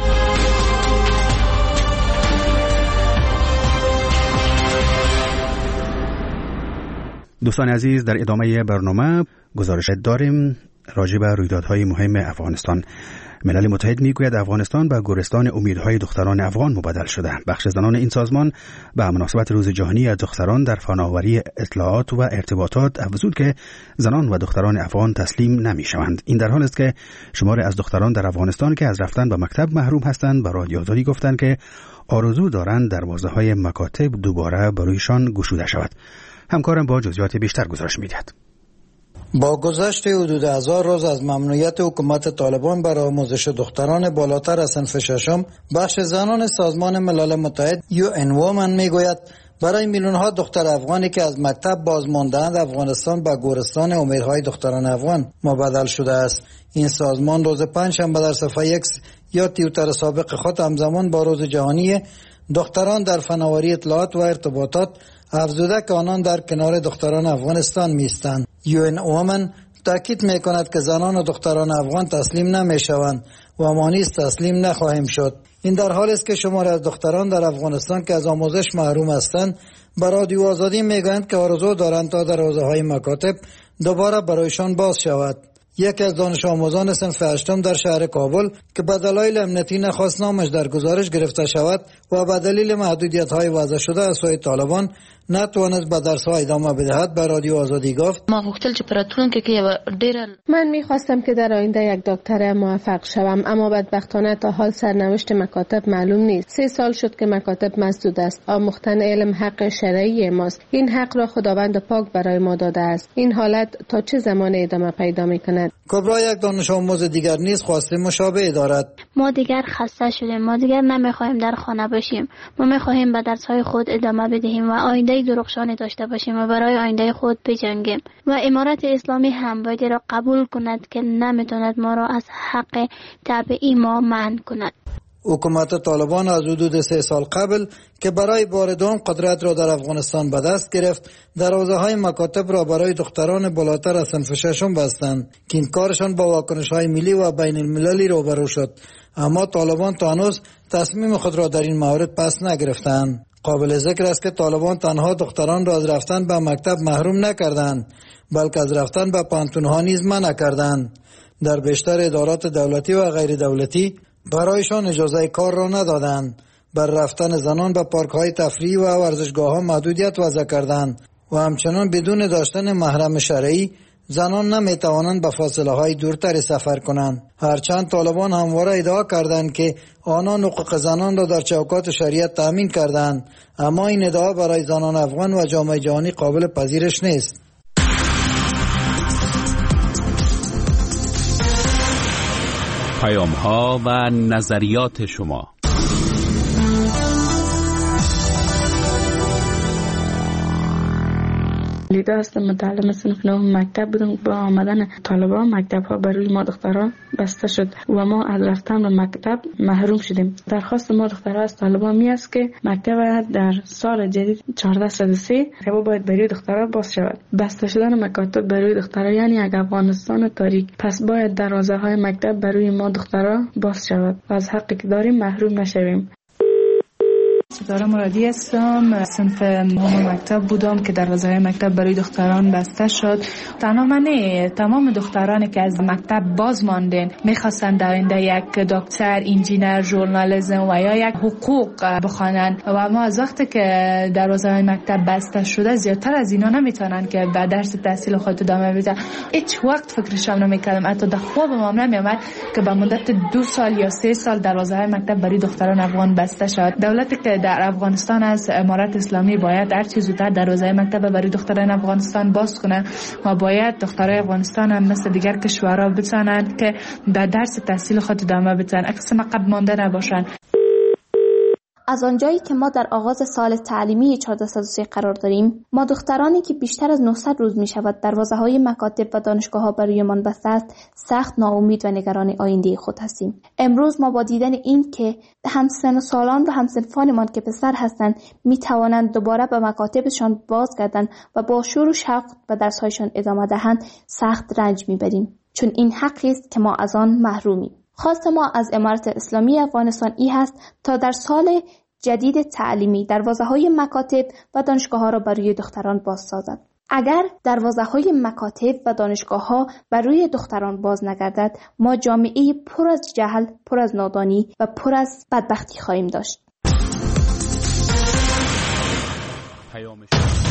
دوستان عزیز، در ادامه برنامه گزارش داریم راجع به رویدادهای مهم افغانستان. ملل متحد میگوید افغانستان به گورستان امیدهای دختران افغان مبدل شده. بخش زنان این سازمان به مناسبت روز جهانی دختران در فناوری اطلاعات و ارتباطات افزود که زنان و دختران افغان تسلیم نمیشوند. این در حالی است که شماری از دختران در افغانستان که از رفتن به مکتب محروم هستند، به رادیو آزادی گفتند که آرزو دارند دروازه‌های مکاتب دوباره برویشان گشوده شود. همکارم با جزئیات بیشتر گزارش می‌دهد. با گذشت حدود 1000 روز از ممنوعیت حکومت طالبان برای آموزش دختران بالاتر از صنف ششم، بخش زنان سازمان ملل متحد UN Women میگوید برای میلیون‌ها دختر افغانی که از مکتب باز مانده‌اند، افغانستان به گورستان امیدهای دختران افغان مبدل شده است. این سازمان روز پنجشنبه در صفحه X یا توییتر سابق خود همزمان با روز جهانی دختران در فناوری اطلاعات و ارتباطات افزوده که آنان در کنار دختران افغانستان میستند. UN Women تاکید میکند که زنان و دختران افغان تسلیم نمیشوند و ما نیز تسلیم نخواهیم شد. این در حالی است که شماری از دختران در افغانستان که از آموزش محروم هستند به رادیو آزادی میگویند که آرزو دارند تا دروازه‌های مکاتب دوباره برایشان باز شود. یکی از دانش آموزان صنف هشتم در شهر کابل که به دلایل امنیتی نخواست نامش در گزارش گرفته شود و به دلیل محدودیت‌های وضع شده از سوی طالبان نتوانست به درس‌ها ادامه بدهد، به رادیو آزادی گفت من می‌خواستم که در آینده یک دکتر موفق شوم، اما بدبختانه تا حال سرنوشت مکاتب معلوم نیست. 3 سال شد که مکاتب مسدود است. آموختن علم حق شرعی ماست. این حق را خداوند پاک برای ما داده است. این حالت تا چه زمان ادامه پیدا می‌کند؟ کبرا یک دانش آموز دیگر نیز خواسته مشابه دارد. ما دیگر خسته شدیم. ما دیگر نمی‌خواهیم در خانه باشیم. ما می‌خواهیم به درس‌های خود ادامه بدهیم و آینده درخشانی داشته باشیم و برای آینده خود بجنگیم و امارت اسلامی هم باید را قبول کند که نمیتواند ما را از حق طبیعی ما منع کند. حکومت طالبان از حدود 3 سال قبل که برای بار دوم قدرت را در افغانستان به دست گرفت، دروازه‌های مکاتب را برای دختران بالاتر از صنف ششم بستند که این کارشان با واکنش‌های ملی و بین المللی روبرو شد، اما طالبان تا هنوز تصمیم خود را در این مورد پس نگرفتند. قابل ذکر است که طالبان تنها دختران را از رفتن به مکتب محروم نکردند، بلکه از رفتن به پانتون‌ها نیز منع کردند. در بیشتر ادارات دولتی و غیر دولتی برایشان اجازه کار را ندادند. بر رفتن زنان به پارک‌های تفریحی و ورزشگاه‌ها محدودیت وضع کردند و همچنان بدون داشتن محرم شرعی زنان نمیتوانند به فاصله‌های دورتری سفر کنند. هرچند طالبان همواره ادعا کردند که آنان حقوق زنان را در چوکات شریعت تأمین کردند، اما این ادعا برای زنان افغان و جامعه جهانی قابل پذیرش نیست. پیام‌ها و نظریات شما. لیدا هستم، متعلم صنف نهم مکتب بودم. با آمدن طالبان مکتب ها برای ما دختران بسته شد و ما از رفتن به مکتب محروم شدیم. درخواست ما دخترها از طالبان می است که مکتب در سال جدید 1403 باید برای دخترها باز شود. بسته شدن مکاتب برای دخترها یعنی یک افغانستان تاریک. پس باید دروازه های مکتب برای ما دخترها باز شود و از حقی که داریم محروم نشویم. ستاره مرادی هستم، صنف نهم مکتب بودم که دروازه‌های مکتب برای دختران بسته شد. تنها من نه، تمام دخترانی که از مکتب باز ماندن میخواستن در آینده یک دکتر، انجینر، ژورنالیسم و یا یک حقوق بخوانن و ما از وقتی که دروازه‌های مکتب بسته شده زیادتر از اینا نمیتونن که به درس تحصیل خود ادامه بدن. هیچ وقت فکرشم نمیکردم، حتی در خوابم هم نمیومد که به مدت 2 سال یا 3 سال دروازه‌های مکتب برای دختران افغان بسته شد. دولتی که در افغانستان از امارت اسلامی باید هر چه زودتر دروازه مکتب برای دختران افغانستان باز کنه و باید دخترای افغانستان هم مثل دیگر کشورها بتونن که در درس تحصیل خود ادامه بدن، اصلا عقب مانده نباشن. از آنجایی که ما در آغاز سال تعلیمی 1403 قرار داریم، ما دخترانی که بیشتر از 900 روز می شود دروازه‌های مکاتب و دانشگاه‌ها برایمان بسته است، سخت ناامید و نگران آینده خود هستیم. امروز ما با دیدن این که همسن سالان و همسنفانمان که پسر هستند می توانند دوباره به مکاتبشان بازگردند و با شور و شوق به درس‌هایشان ادامه دهند، سخت رنج می‌بریم، چون این حقی است که ما از آن محرومیم. خواست ما از امارت اسلامی افغانستان این است تا در سال جدید تعلیمی دروازه‌های مکاتب و دانشگاه‌ها را برای دختران باز سازد. اگر دروازه‌های مکاتب و دانشگاه‌ها برای دختران باز نگردد، ما جامعه پر از جهل، پر از نادانی و پر از بدبختی خواهیم داشت.